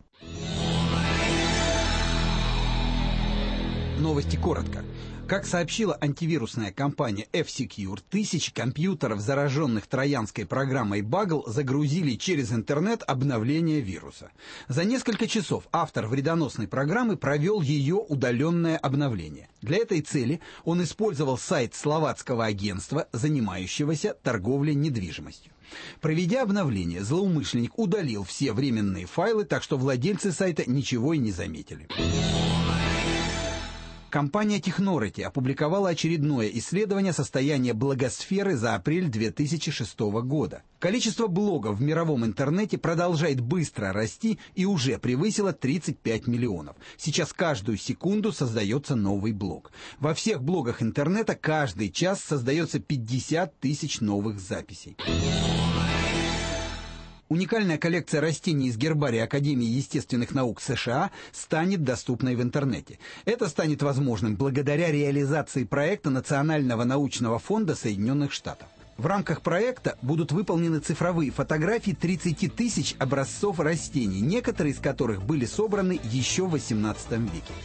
Новости коротко. Как сообщила антивирусная компания F-Secure, тысячи компьютеров, зараженных троянской программой Bagel, загрузили через интернет обновление вируса. За несколько часов автор вредоносной программы провел ее удаленное обновление. Для этой цели он использовал сайт словацкого агентства, занимающегося торговлей недвижимостью. Проведя обновление, злоумышленник удалил все временные файлы, так что владельцы сайта ничего и не заметили. Компания Technority опубликовала очередное исследование состояния блогосферы за апрель две тысячи шестого года. Количество блогов в мировом интернете продолжает быстро расти и уже превысило тридцать пять миллионов. Сейчас каждую секунду создается новый блог. Во всех блогах интернета каждый час создается пятьдесят тысяч новых записей. Уникальная коллекция растений из гербария Академии естественных наук США станет доступной в интернете. Это станет возможным благодаря реализации проекта Национального научного фонда Соединенных Штатов. В рамках проекта будут выполнены цифровые фотографии тридцати тысяч образцов растений, некоторые из которых были собраны еще в восемнадцатом веке.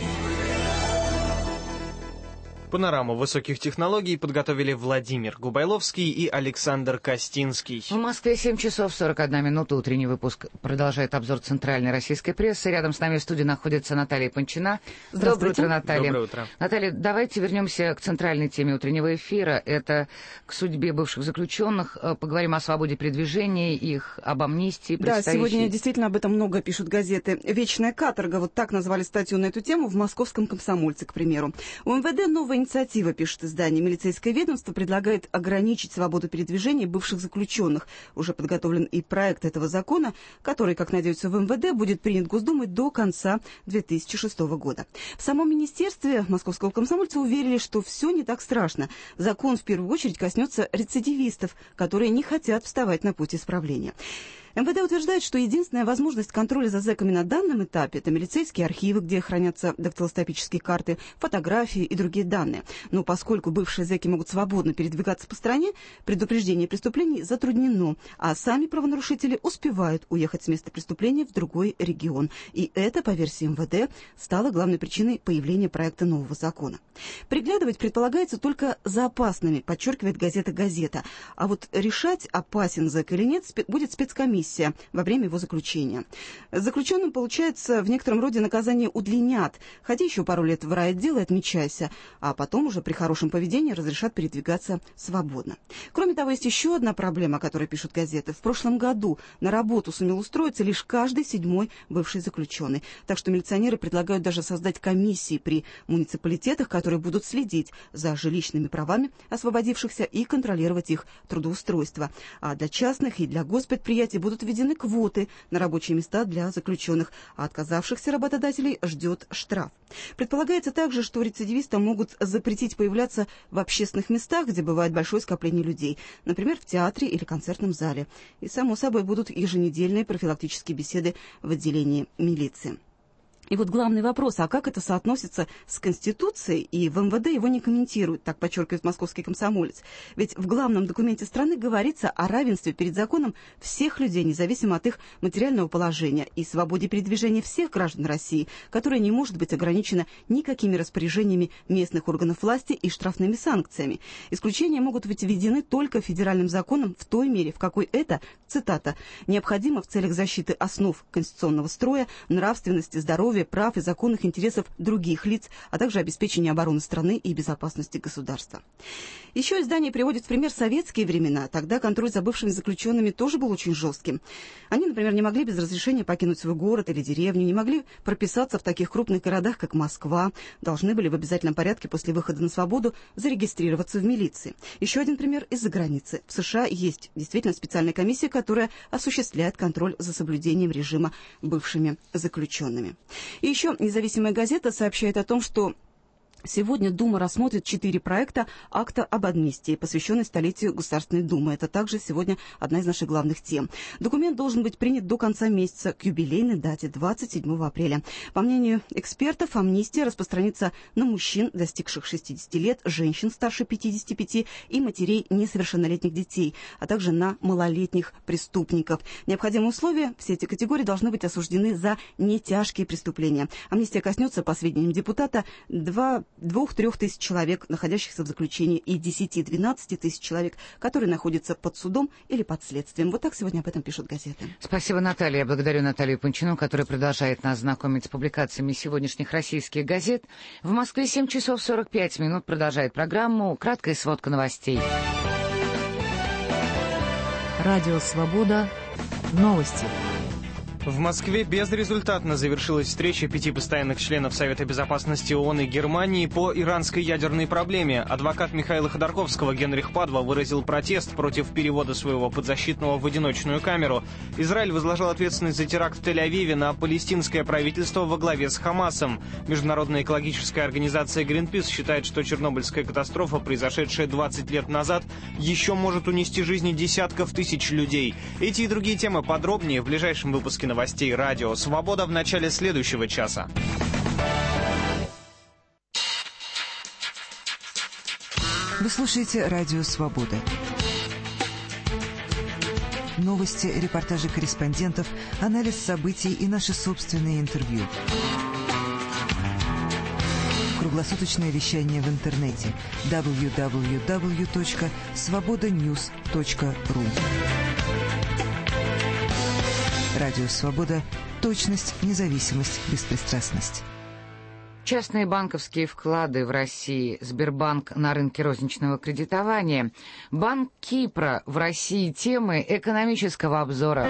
Панораму высоких технологий подготовили Владимир Губайловский и Александр Костинский.
В Москве семь часов сорок одна минута. Утренний выпуск продолжает обзор центральной российской прессы. Рядом с нами в студии находится Наталья Панчина. Доброе утро, Наталья.
Доброе утро.
Наталья, давайте вернемся к центральной теме утреннего эфира. Это к судьбе бывших заключенных. Поговорим о свободе передвижения, их об амнистии.
Да, сегодня действительно об этом много пишут газеты. «Вечная каторга», вот так назвали статью на эту тему в московском «Комсомольце», к примеру. У эм вэ дэ новая инициатива, пишет издание. Милицейское ведомство предлагает ограничить свободу передвижения бывших заключенных. Уже подготовлен и проект этого закона, который, как надеются в эм вэ дэ, будет принят Госдумой до конца две тысячи шестого года. В самом министерстве московского «Комсомольца» уверили, что все не так страшно. Закон в первую очередь коснется рецидивистов, которые не хотят вставать на путь исправления. эм вэ дэ утверждает, что единственная возможность контроля за зэками на данном этапе – это милицейские архивы, где хранятся дактилоскопические карты, фотографии и другие данные. Но поскольку бывшие зэки могут свободно передвигаться по стране, предупреждение преступлений затруднено, а сами правонарушители успевают уехать с места преступления в другой регион. И это, по версии эм вэ дэ, стало главной причиной появления проекта нового закона. Приглядывать предполагается только за опасными, подчеркивает газета «Газета». А вот решать, опасен зэк или нет, будет спецкомиссия во время его заключения. Заключенным, получается, в некотором роде наказание удлинят. Ходи еще пару лет в райотдел и отмечайся, а потом уже при хорошем поведении разрешат передвигаться свободно. Кроме того, есть еще одна проблема, о которой пишут газеты. В прошлом году на работу сумел устроиться лишь каждый седьмой бывший заключенный. Так что милиционеры предлагают даже создать комиссии при муниципалитетах, которые будут следить за жилищными правами освободившихся и контролировать их трудоустройство. А для частных и для госпредприятий будут введены квоты на рабочие места для заключенных, а отказавшихся работодателей ждет штраф. Предполагается также, что рецидивистам могут запретить появляться в общественных местах, где бывает большое скопление людей, например, в театре или концертном зале. И, само собой, будут еженедельные профилактические беседы в отделении милиции. И вот главный вопрос, а как это соотносится с Конституцией, и в эм вэ дэ его не комментируют, так подчеркивает московский комсомолец. Ведь в главном документе страны говорится о равенстве перед законом всех людей, независимо от их материального положения, и свободе передвижения всех граждан России, которая не может быть ограничена никакими распоряжениями местных органов власти и штрафными санкциями. Исключения могут быть введены только федеральным законом в той мере, в какой это, цитата, необходимо в целях защиты основ конституционного строя, нравственности, здоровья, прав и законных интересов других лиц, а также обеспечения обороны страны и безопасности государства. Еще издание приводит в пример советские времена. Тогда контроль за бывшими заключенными тоже был очень жестким. Они, например, не могли без разрешения покинуть свой город или деревню, не могли прописаться в таких крупных городах, как Москва, должны были в обязательном порядке после выхода на свободу зарегистрироваться в милиции. Еще один пример из-за границы. В США есть действительно специальная комиссия, которая осуществляет контроль за соблюдением режима бывшими заключенными. И еще независимая газета сообщает о том, что сегодня Дума рассмотрит четыре проекта акта об амнистии, посвященный столетию Государственной Думы. Это также сегодня одна из наших главных тем. Документ должен быть принят до конца месяца к юбилейной дате двадцать седьмого апреля. По мнению экспертов, амнистия распространится на мужчин, достигших шестидесяти лет, женщин старше пятидесяти пяти и матерей несовершеннолетних детей, а также на малолетних преступников. Необходимые условия: все эти категории должны быть осуждены за нетяжкие преступления. Амнистия коснется, по сведениям депутата, два двух-трех тысяч человек, находящихся в заключении, и десяти-двенадцати тысяч человек, которые находятся под судом или под следствием. Вот так сегодня об этом пишут газеты.
Спасибо, Наталья. Я благодарю Наталью Панчину, которая продолжает нас знакомить с публикациями сегодняшних российских газет. В Москве семь часов сорок пять минут. Продолжает программу «Краткая сводка новостей».
Радио «Свобода». Новости.
В Москве безрезультатно завершилась встреча пяти постоянных членов Совета безопасности ООН и Германии по иранской ядерной проблеме. Адвокат Михаила Ходорковского Генрих Падва выразил протест против перевода своего подзащитного в одиночную камеру. Израиль возложил ответственность за теракт в Тель-Авиве на палестинское правительство во главе с Хамасом. Международная экологическая организация Greenpeace считает, что чернобыльская катастрофа, произошедшая двадцать лет назад, еще может унести жизни десятков тысяч людей. Эти и другие темы подробнее в ближайшем выпуске новостей. Новостей радио «Свобода» в начале следующего часа.
Вы слушаете радио «Свобода». Новости, репортажи корреспондентов, анализ событий и наши собственные интервью. Круглосуточное вещание в интернете дабл ю дабл ю дабл ю точка свобода ньюс точка ру. Радио «Свобода». Точность, независимость, беспристрастность.
Частные банковские вклады в России. Сбербанк на рынке розничного кредитования. Банк Кипра в России. Темы экономического обзора.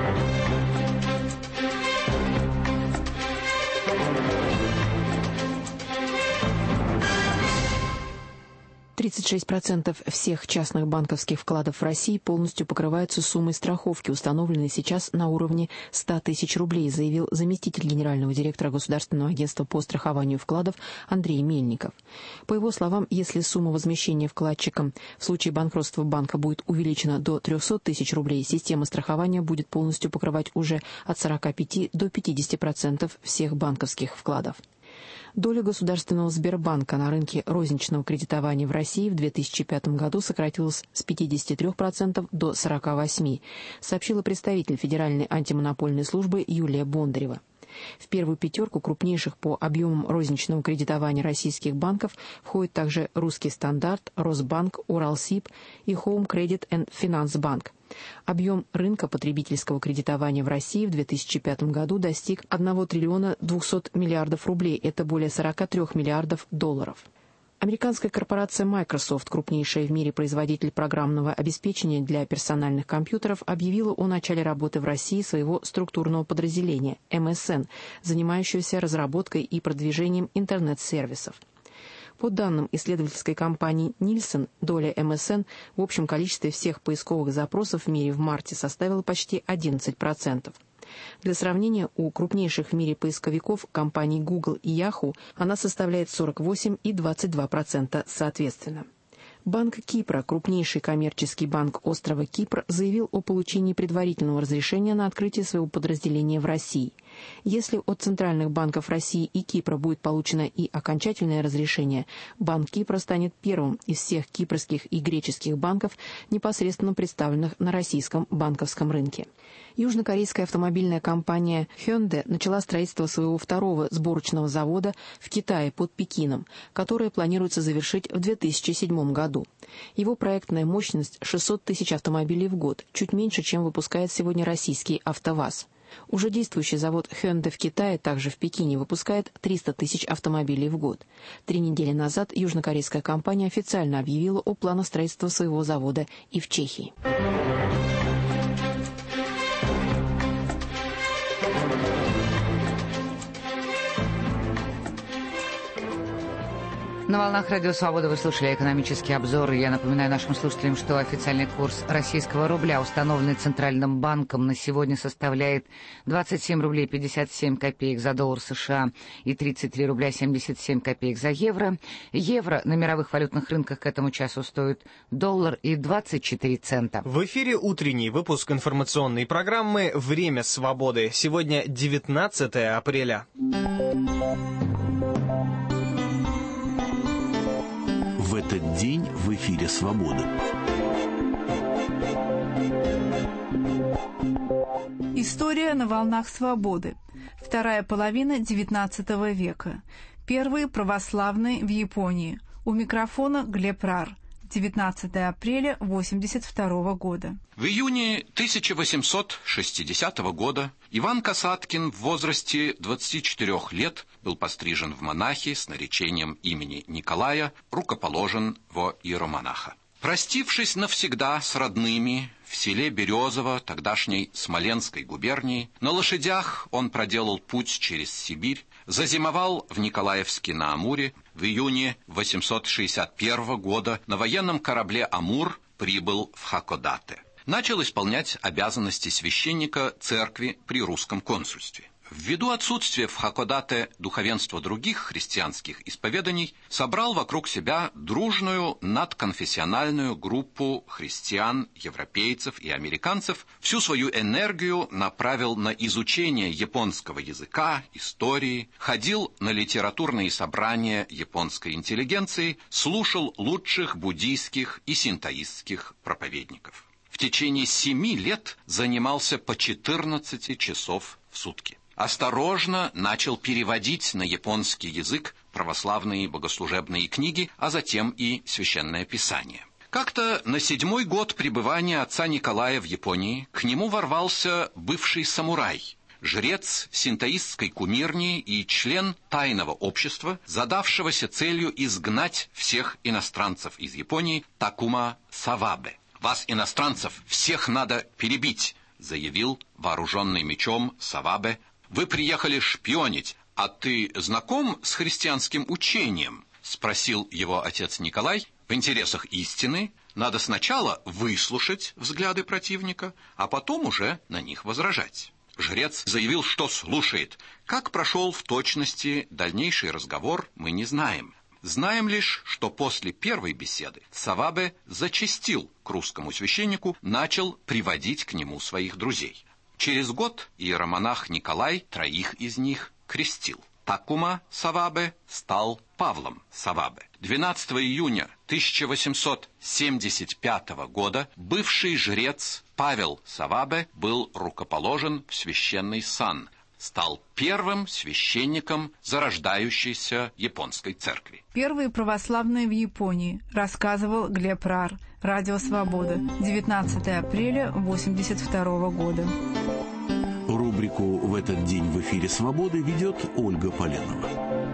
тридцать шесть процентов всех частных банковских вкладов в России полностью покрываются суммой страховки, установленной сейчас на уровне ста тысяч рублей, заявил заместитель генерального директора Государственного агентства по страхованию вкладов Андрей Мельников. По его словам, если сумма возмещения вкладчикам в случае банкротства банка будет увеличена до трехсот тысяч рублей, система страхования будет полностью покрывать уже от сорока пяти до пятидесяти процентов всех банковских вкладов. Доля государственного Сбербанка на рынке розничного кредитования в России в две тысячи пятом году сократилась с пятидесяти трёх процентов до сорока восьми процентов, сообщила представитель Федеральной антимонопольной службы Юлия Бондарева. В первую пятерку крупнейших по объемам розничного кредитования российских банков входят также Русский стандарт, Росбанк, Уралсиб и Home Credit and Finance Bank. Объем рынка потребительского кредитования в России в две тысячи пятом году достиг одного триллиона двухсот миллиардов рублей, это более сорока трёх миллиардов долларов. Американская корпорация Microsoft, крупнейшая в мире производитель программного обеспечения для персональных компьютеров, объявила о начале работы в России своего структурного подразделения эм эс эн, занимающегося разработкой и продвижением интернет-сервисов. По данным исследовательской компании Nielsen, доля эм эс эн в общем количестве всех поисковых запросов в мире в марте составила почти одиннадцать процентов. Для сравнения, у крупнейших в мире поисковиков компаний Google и Yahoo она составляет сорок восемь и двадцать два процента соответственно. Банк Кипра, крупнейший коммерческий банк острова Кипр, заявил о получении предварительного разрешения на открытие своего подразделения в России. Если от центральных банков России и Кипра будет получено и окончательное разрешение, Банк Кипра станет первым из всех кипрских и греческих банков, непосредственно представленных на российском банковском рынке. Южнокорейская автомобильная компания Hyundai начала строительство своего второго сборочного завода в Китае под Пекином, которое планируется завершить в две тысячи седьмом году. Его проектная мощность шестьсот тысяч автомобилей в год, чуть меньше, чем выпускает сегодня российский АвтоВАЗ. Уже действующий завод Hyundai в Китае, также в Пекине, выпускает триста тысяч автомобилей в год. Три недели назад южнокорейская компания официально объявила о планах строительства своего завода и в Чехии.
На волнах Радио Свобода вы слушали экономический обзор. Я напоминаю нашим слушателям, что официальный курс российского рубля, установленный Центральным банком, на сегодня составляет двадцать семь рублей пятьдесят семь копеек за доллар США и тридцать три рубля семьдесят семь копеек за евро. Евро на мировых валютных рынках к этому часу стоит доллар и двадцать четыре цента.
В эфире утренний выпуск информационной программы «Время свободы». Сегодня девятнадцатое апреля.
В этот день в эфире «Свободы».
История на волнах свободы. Вторая половина девятнадцатого века. Первые православные в Японии. У микрофона Глеб Рар. девятнадцатое апреля восемьдесят второго года.
В июне тысяча восемьсот шестидесятого года Иван Касаткин в возрасте двадцати четырёх лет был пострижен в монахи с наречением имени Николая, рукоположен во иеромонаха. Простившись навсегда с родными в селе Березово, тогдашней Смоленской губернии, на лошадях он проделал путь через Сибирь, зазимовал в Николаевске на Амуре. В июне восемьсот шестьдесят первого года на военном корабле «Амур» прибыл в Хакодате. Начал исполнять обязанности священника церкви при русском консульстве. Ввиду отсутствия в Хакодате духовенства других христианских исповеданий, собрал вокруг себя дружную надконфессиональную группу христиан, европейцев и американцев, всю свою энергию направил на изучение японского языка, истории, ходил на литературные собрания японской интеллигенции, слушал лучших буддийских и синтоистских проповедников. В течение семи лет занимался по четырнадцать часов в сутки. Осторожно начал переводить на японский язык православные богослужебные книги, а затем и Священное Писание. Как-то на седьмой год пребывания отца Николая в Японии к нему ворвался бывший самурай, жрец синтоистской кумирни и член тайного общества, задавшегося целью изгнать всех иностранцев из Японии, Такума Савабе. «Вас, иностранцев, всех надо перебить», — заявил вооруженный мечом Савабе. «Вы приехали шпионить, а ты знаком с христианским учением?» — спросил его отец Николай. «В интересах истины надо сначала выслушать взгляды противника, а потом уже на них возражать». Жрец заявил, что слушает. Как прошел в точности дальнейший разговор, мы не знаем. Знаем лишь, что после первой беседы Савабе зачастил к русскому священнику, начал приводить к нему своих друзей. Через год иеромонах Николай троих из них крестил. Такума Савабе стал Павлом Савабе. двенадцатого июня тысяча восемьсот семьдесят пятого года бывший жрец Павел Савабе был рукоположен в священный сан, стал первым священником зарождающейся японской церкви.
Первые православные в Японии, рассказывал Глеб Рар. Радио Свобода. девятнадцатое апреля восемьдесят второго года.
Рубрику «В этот день в эфире Свободы» ведет Ольга Поленова.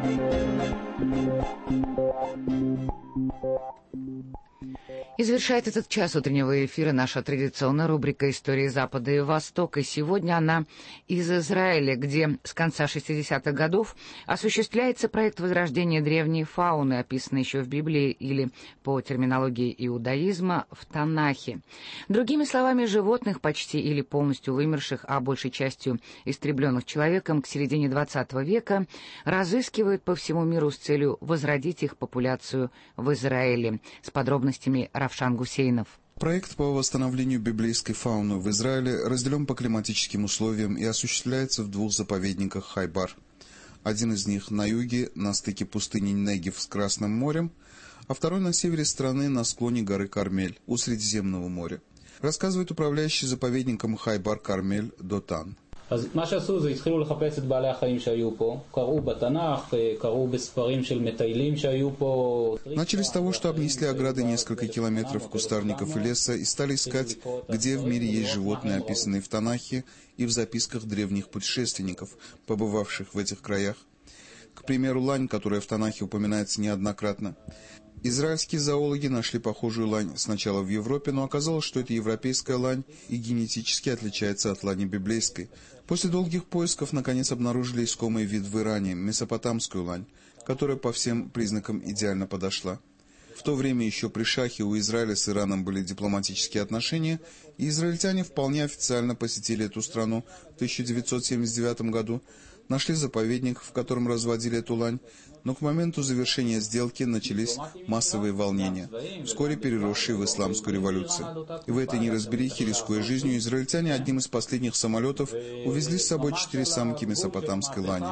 И завершает этот час утреннего эфира наша традиционная рубрика «Истории Запада и Востока». Сегодня она из Израиля, где с конца шестидесятых годов осуществляется проект возрождения древней фауны, описанной еще в Библии или, по терминологии иудаизма, в Танахе. Другими словами, животных, почти или полностью вымерших, а большей частью истребленных человеком к середине двадцатого века, разыскивают по всему миру с целью возродить их популяцию в Израиле. С подробностями Равшан Гусейнов.
Проект по восстановлению библейской фауны в Израиле разделен по климатическим условиям и осуществляется в двух заповедниках Хайбар. Один из них на юге, на стыке пустыни Негев с Красным морем, а второй на севере страны, на склоне горы Кармель, у Средиземного моря. Рассказывает управляющий заповедником Хайбар Кармель Дотан.
אז מה שעשו זה התחילו לחפש את בעלי החיים שהיו פה, קראו בתנ"ך, קראו בספרים של מטיילים שהיו פה.
Начали с того, что обнесли ограды несколько километров кустарников и леса и стали искать, где в мире есть животные, описанные в Танахе и в записках древних путешественников, побывавших в этих краях. К примеру, лань, которая в Танахе упоминается неоднократно. Израильские зоологи нашли похожую лань сначала в Европе, но оказалось, что это европейская лань и генетически отличается от лани библейской. После долгих поисков, наконец, обнаружили искомый вид в Иране, месопотамскую лань, которая по всем признакам идеально подошла. В то время еще при Шахе у Израиля с Ираном были дипломатические отношения, и израильтяне вполне официально посетили эту страну в тысяча девятьсот семьдесят девятом году, нашли заповедник, в котором разводили эту лань, но к моменту завершения сделки начались массовые волнения, вскоре переросшие в исламскую революцию. И в этой неразберихе, рискуя жизнью, израильтяне одним из последних самолетов увезли с собой четыре самки месопотамской лани.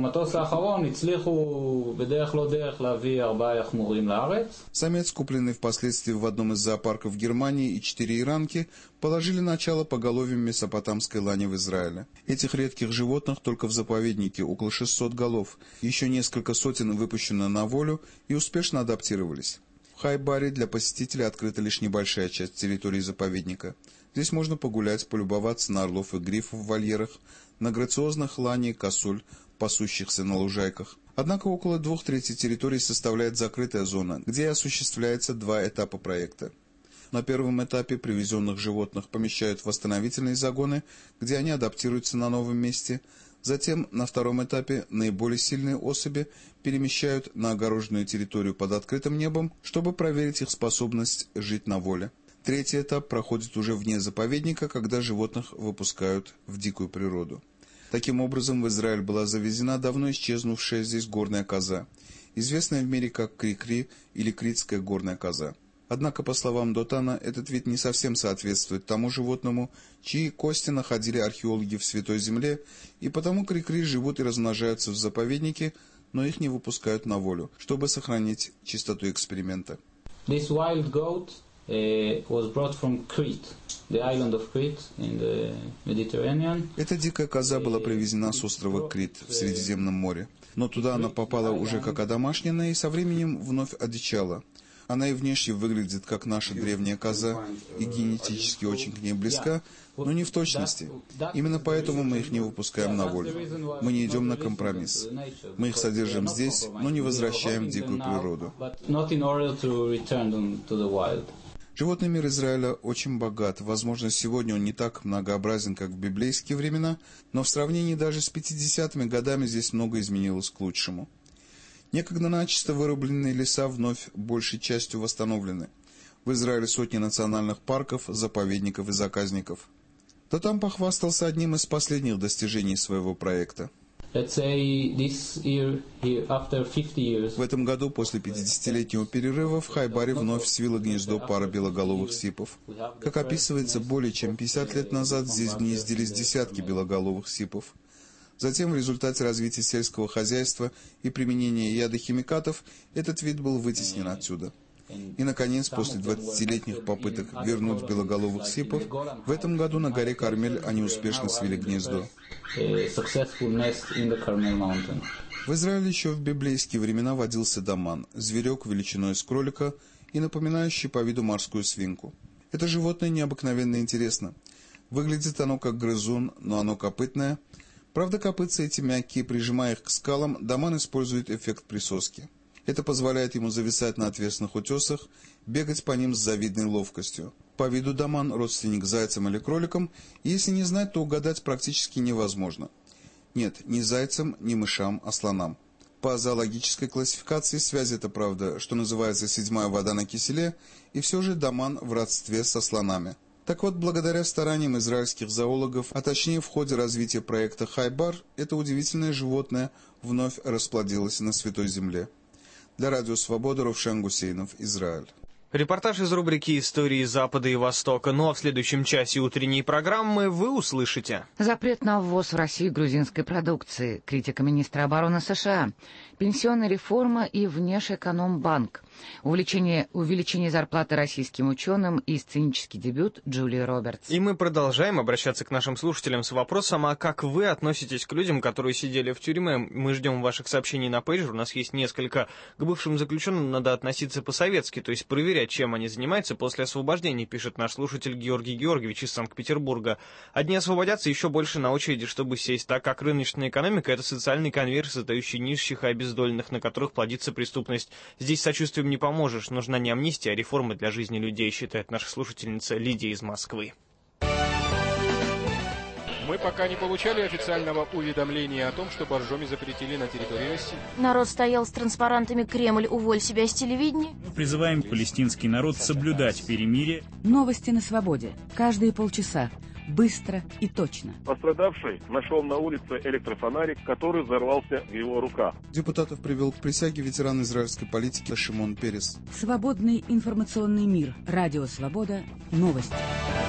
Самец, купленный впоследствии в одном из зоопарков Германии, и четыре иранки положили начало поголовьям месопотамской лани в Израиле. Этих редких животных только в заповеднике около шестисот голов, еще несколько сотен выпущены на волю и успешно адаптировались. В Хайбаре для посетителей открыта лишь небольшая часть территории заповедника. Здесь можно погулять, полюбоваться на орлов и грифов в вольерах, на грациозных лани и косуль, пасущихся на лужайках. Однако около двух третей территории составляет закрытая зона, где осуществляется два этапа проекта. На первом этапе привезенных животных помещают в восстановительные загоны, где они адаптируются на новом месте. Затем, на втором этапе, наиболее сильные особи перемещают на огороженную территорию под открытым небом, чтобы проверить их способность жить на воле. Третий этап проходит уже вне заповедника, когда животных выпускают в дикую природу. Таким образом, в Израиль была завезена давно исчезнувшая здесь горная коза, известная в мире как крикри или критская горная коза. Однако, по словам Дотана, этот вид не совсем соответствует тому животному, чьи кости находили археологи в Святой Земле, и потому крикри живут и размножаются в заповеднике, но их не выпускают на волю, чтобы сохранить чистоту эксперимента.
This wild goat uh, was brought from Crete, the island of Crete in the Mediterranean.
Эта дикая коза была привезена с острова Крит в Средиземном море, но туда она попала уже как одомашненная и со временем вновь одичала. Она и внешне выглядит как наша древняя коза, и генетически очень к ней близка, но не в точности. Именно поэтому мы их не выпускаем на волю. Мы не идем на компромисс. Мы их содержим здесь, но не возвращаем в дикую природу. Животный мир Израиля очень богат. Возможно, сегодня он не так многообразен, как в библейские времена, но в сравнении даже с пятидесятыми годами здесь много изменилось к лучшему. Некогда начисто вырубленные леса вновь большей частью восстановлены. В Израиле сотни национальных парков, заповедников и заказников. То там похвастался одним из последних достижений своего проекта.
Year, year,
в этом году, после пятидесятилетнего перерыва, в Хайбаре вновь свило гнездо пара белоголовых сипов. Как описывается, более чем пятьдесят лет назад здесь гнездились десятки белоголовых сипов. Затем, в результате развития сельского хозяйства и применения ядохимикатов, этот вид был вытеснен отсюда. И, наконец, после двадцатилетних попыток вернуть белоголовых сипов, в этом году на горе Кармель они успешно свили гнездо. В Израиле еще в библейские времена водился даман, зверек величиной с кролика и напоминающий по виду морскую свинку. Это животное необыкновенно интересно. Выглядит оно как грызун, но оно копытное. Правда, копытца эти мягкие, прижимая их к скалам, даман использует эффект присоски. Это позволяет ему зависать на отвесных утесах, бегать по ним с завидной ловкостью. По виду даман родственник зайцам или кроликам, и если не знать, то угадать практически невозможно. Нет, ни зайцам, ни мышам, а слонам. По зоологической классификации связь это, правда, что называется седьмая вода на киселе, и все же даман в родстве со слонами. Так вот, благодаря стараниям израильских зоологов, а точнее в ходе развития проекта Хайбар, это удивительное животное вновь расплодилось на Святой Земле. Для Радио Свобода, Ровшан Гусейнов, Израиль.
Репортаж из рубрики «Истории Запада и Востока». Ну а в следующем часе утренней программы вы услышите:
запрет на ввоз в Россию грузинской продукции, критика министра обороны США, пенсионная реформа и Внешэкономбанк, увеличение, увеличение зарплаты российским ученым и сценический дебют Джулии Робертс.
И мы продолжаем обращаться к нашим слушателям с вопросом, а как вы относитесь к людям, которые сидели в тюрьме? Мы ждем ваших сообщений на пейджер. У нас есть несколько. К бывшим заключенным надо относиться по-советски, то есть проверять, чем они занимаются после освобождения, пишет наш слушатель Георгий Георгиевич из Санкт-Петербурга. Одни освободятся, еще больше на очереди, чтобы сесть, так как рыночная экономика — это социальный конвейер, создающий нищих и обездоленных, на которых плодится преступность. Здесь сочувствием не поможешь. Нужна не амнистия, а реформа для жизни людей, считает наша слушательница Лидия из Москвы.
Мы пока не получали официального уведомления о том, что боржоми запретили на территории России.
Народ стоял с транспарантами «Кремль, уволь себя с телевидения».
Призываем палестинский народ соблюдать перемирие.
Новости на свободе. Каждые полчаса. Быстро и точно.
Пострадавший нашел на улице электрофонарик, который взорвался в его руках.
Депутатов привел к присяге ветеран израильской политики Шимон Перес.
Свободный информационный мир. Радио «Свобода». Новости.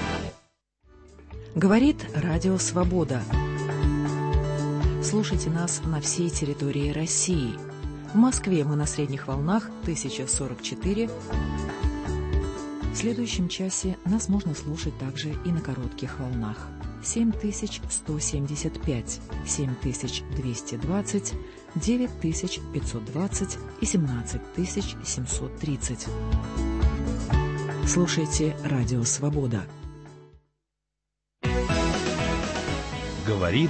Говорит Радио Свобода. Слушайте нас на всей территории России. В Москве мы на средних волнах тысяча сорок четыре. В следующем часе нас можно слушать также и на коротких волнах. семь тысяч сто семьдесят пять, семь тысяч двести двадцать, девять тысяч пятьсот двадцать и семнадцать тысяч семьсот тридцать. Слушайте Радио Свобода.
Говорит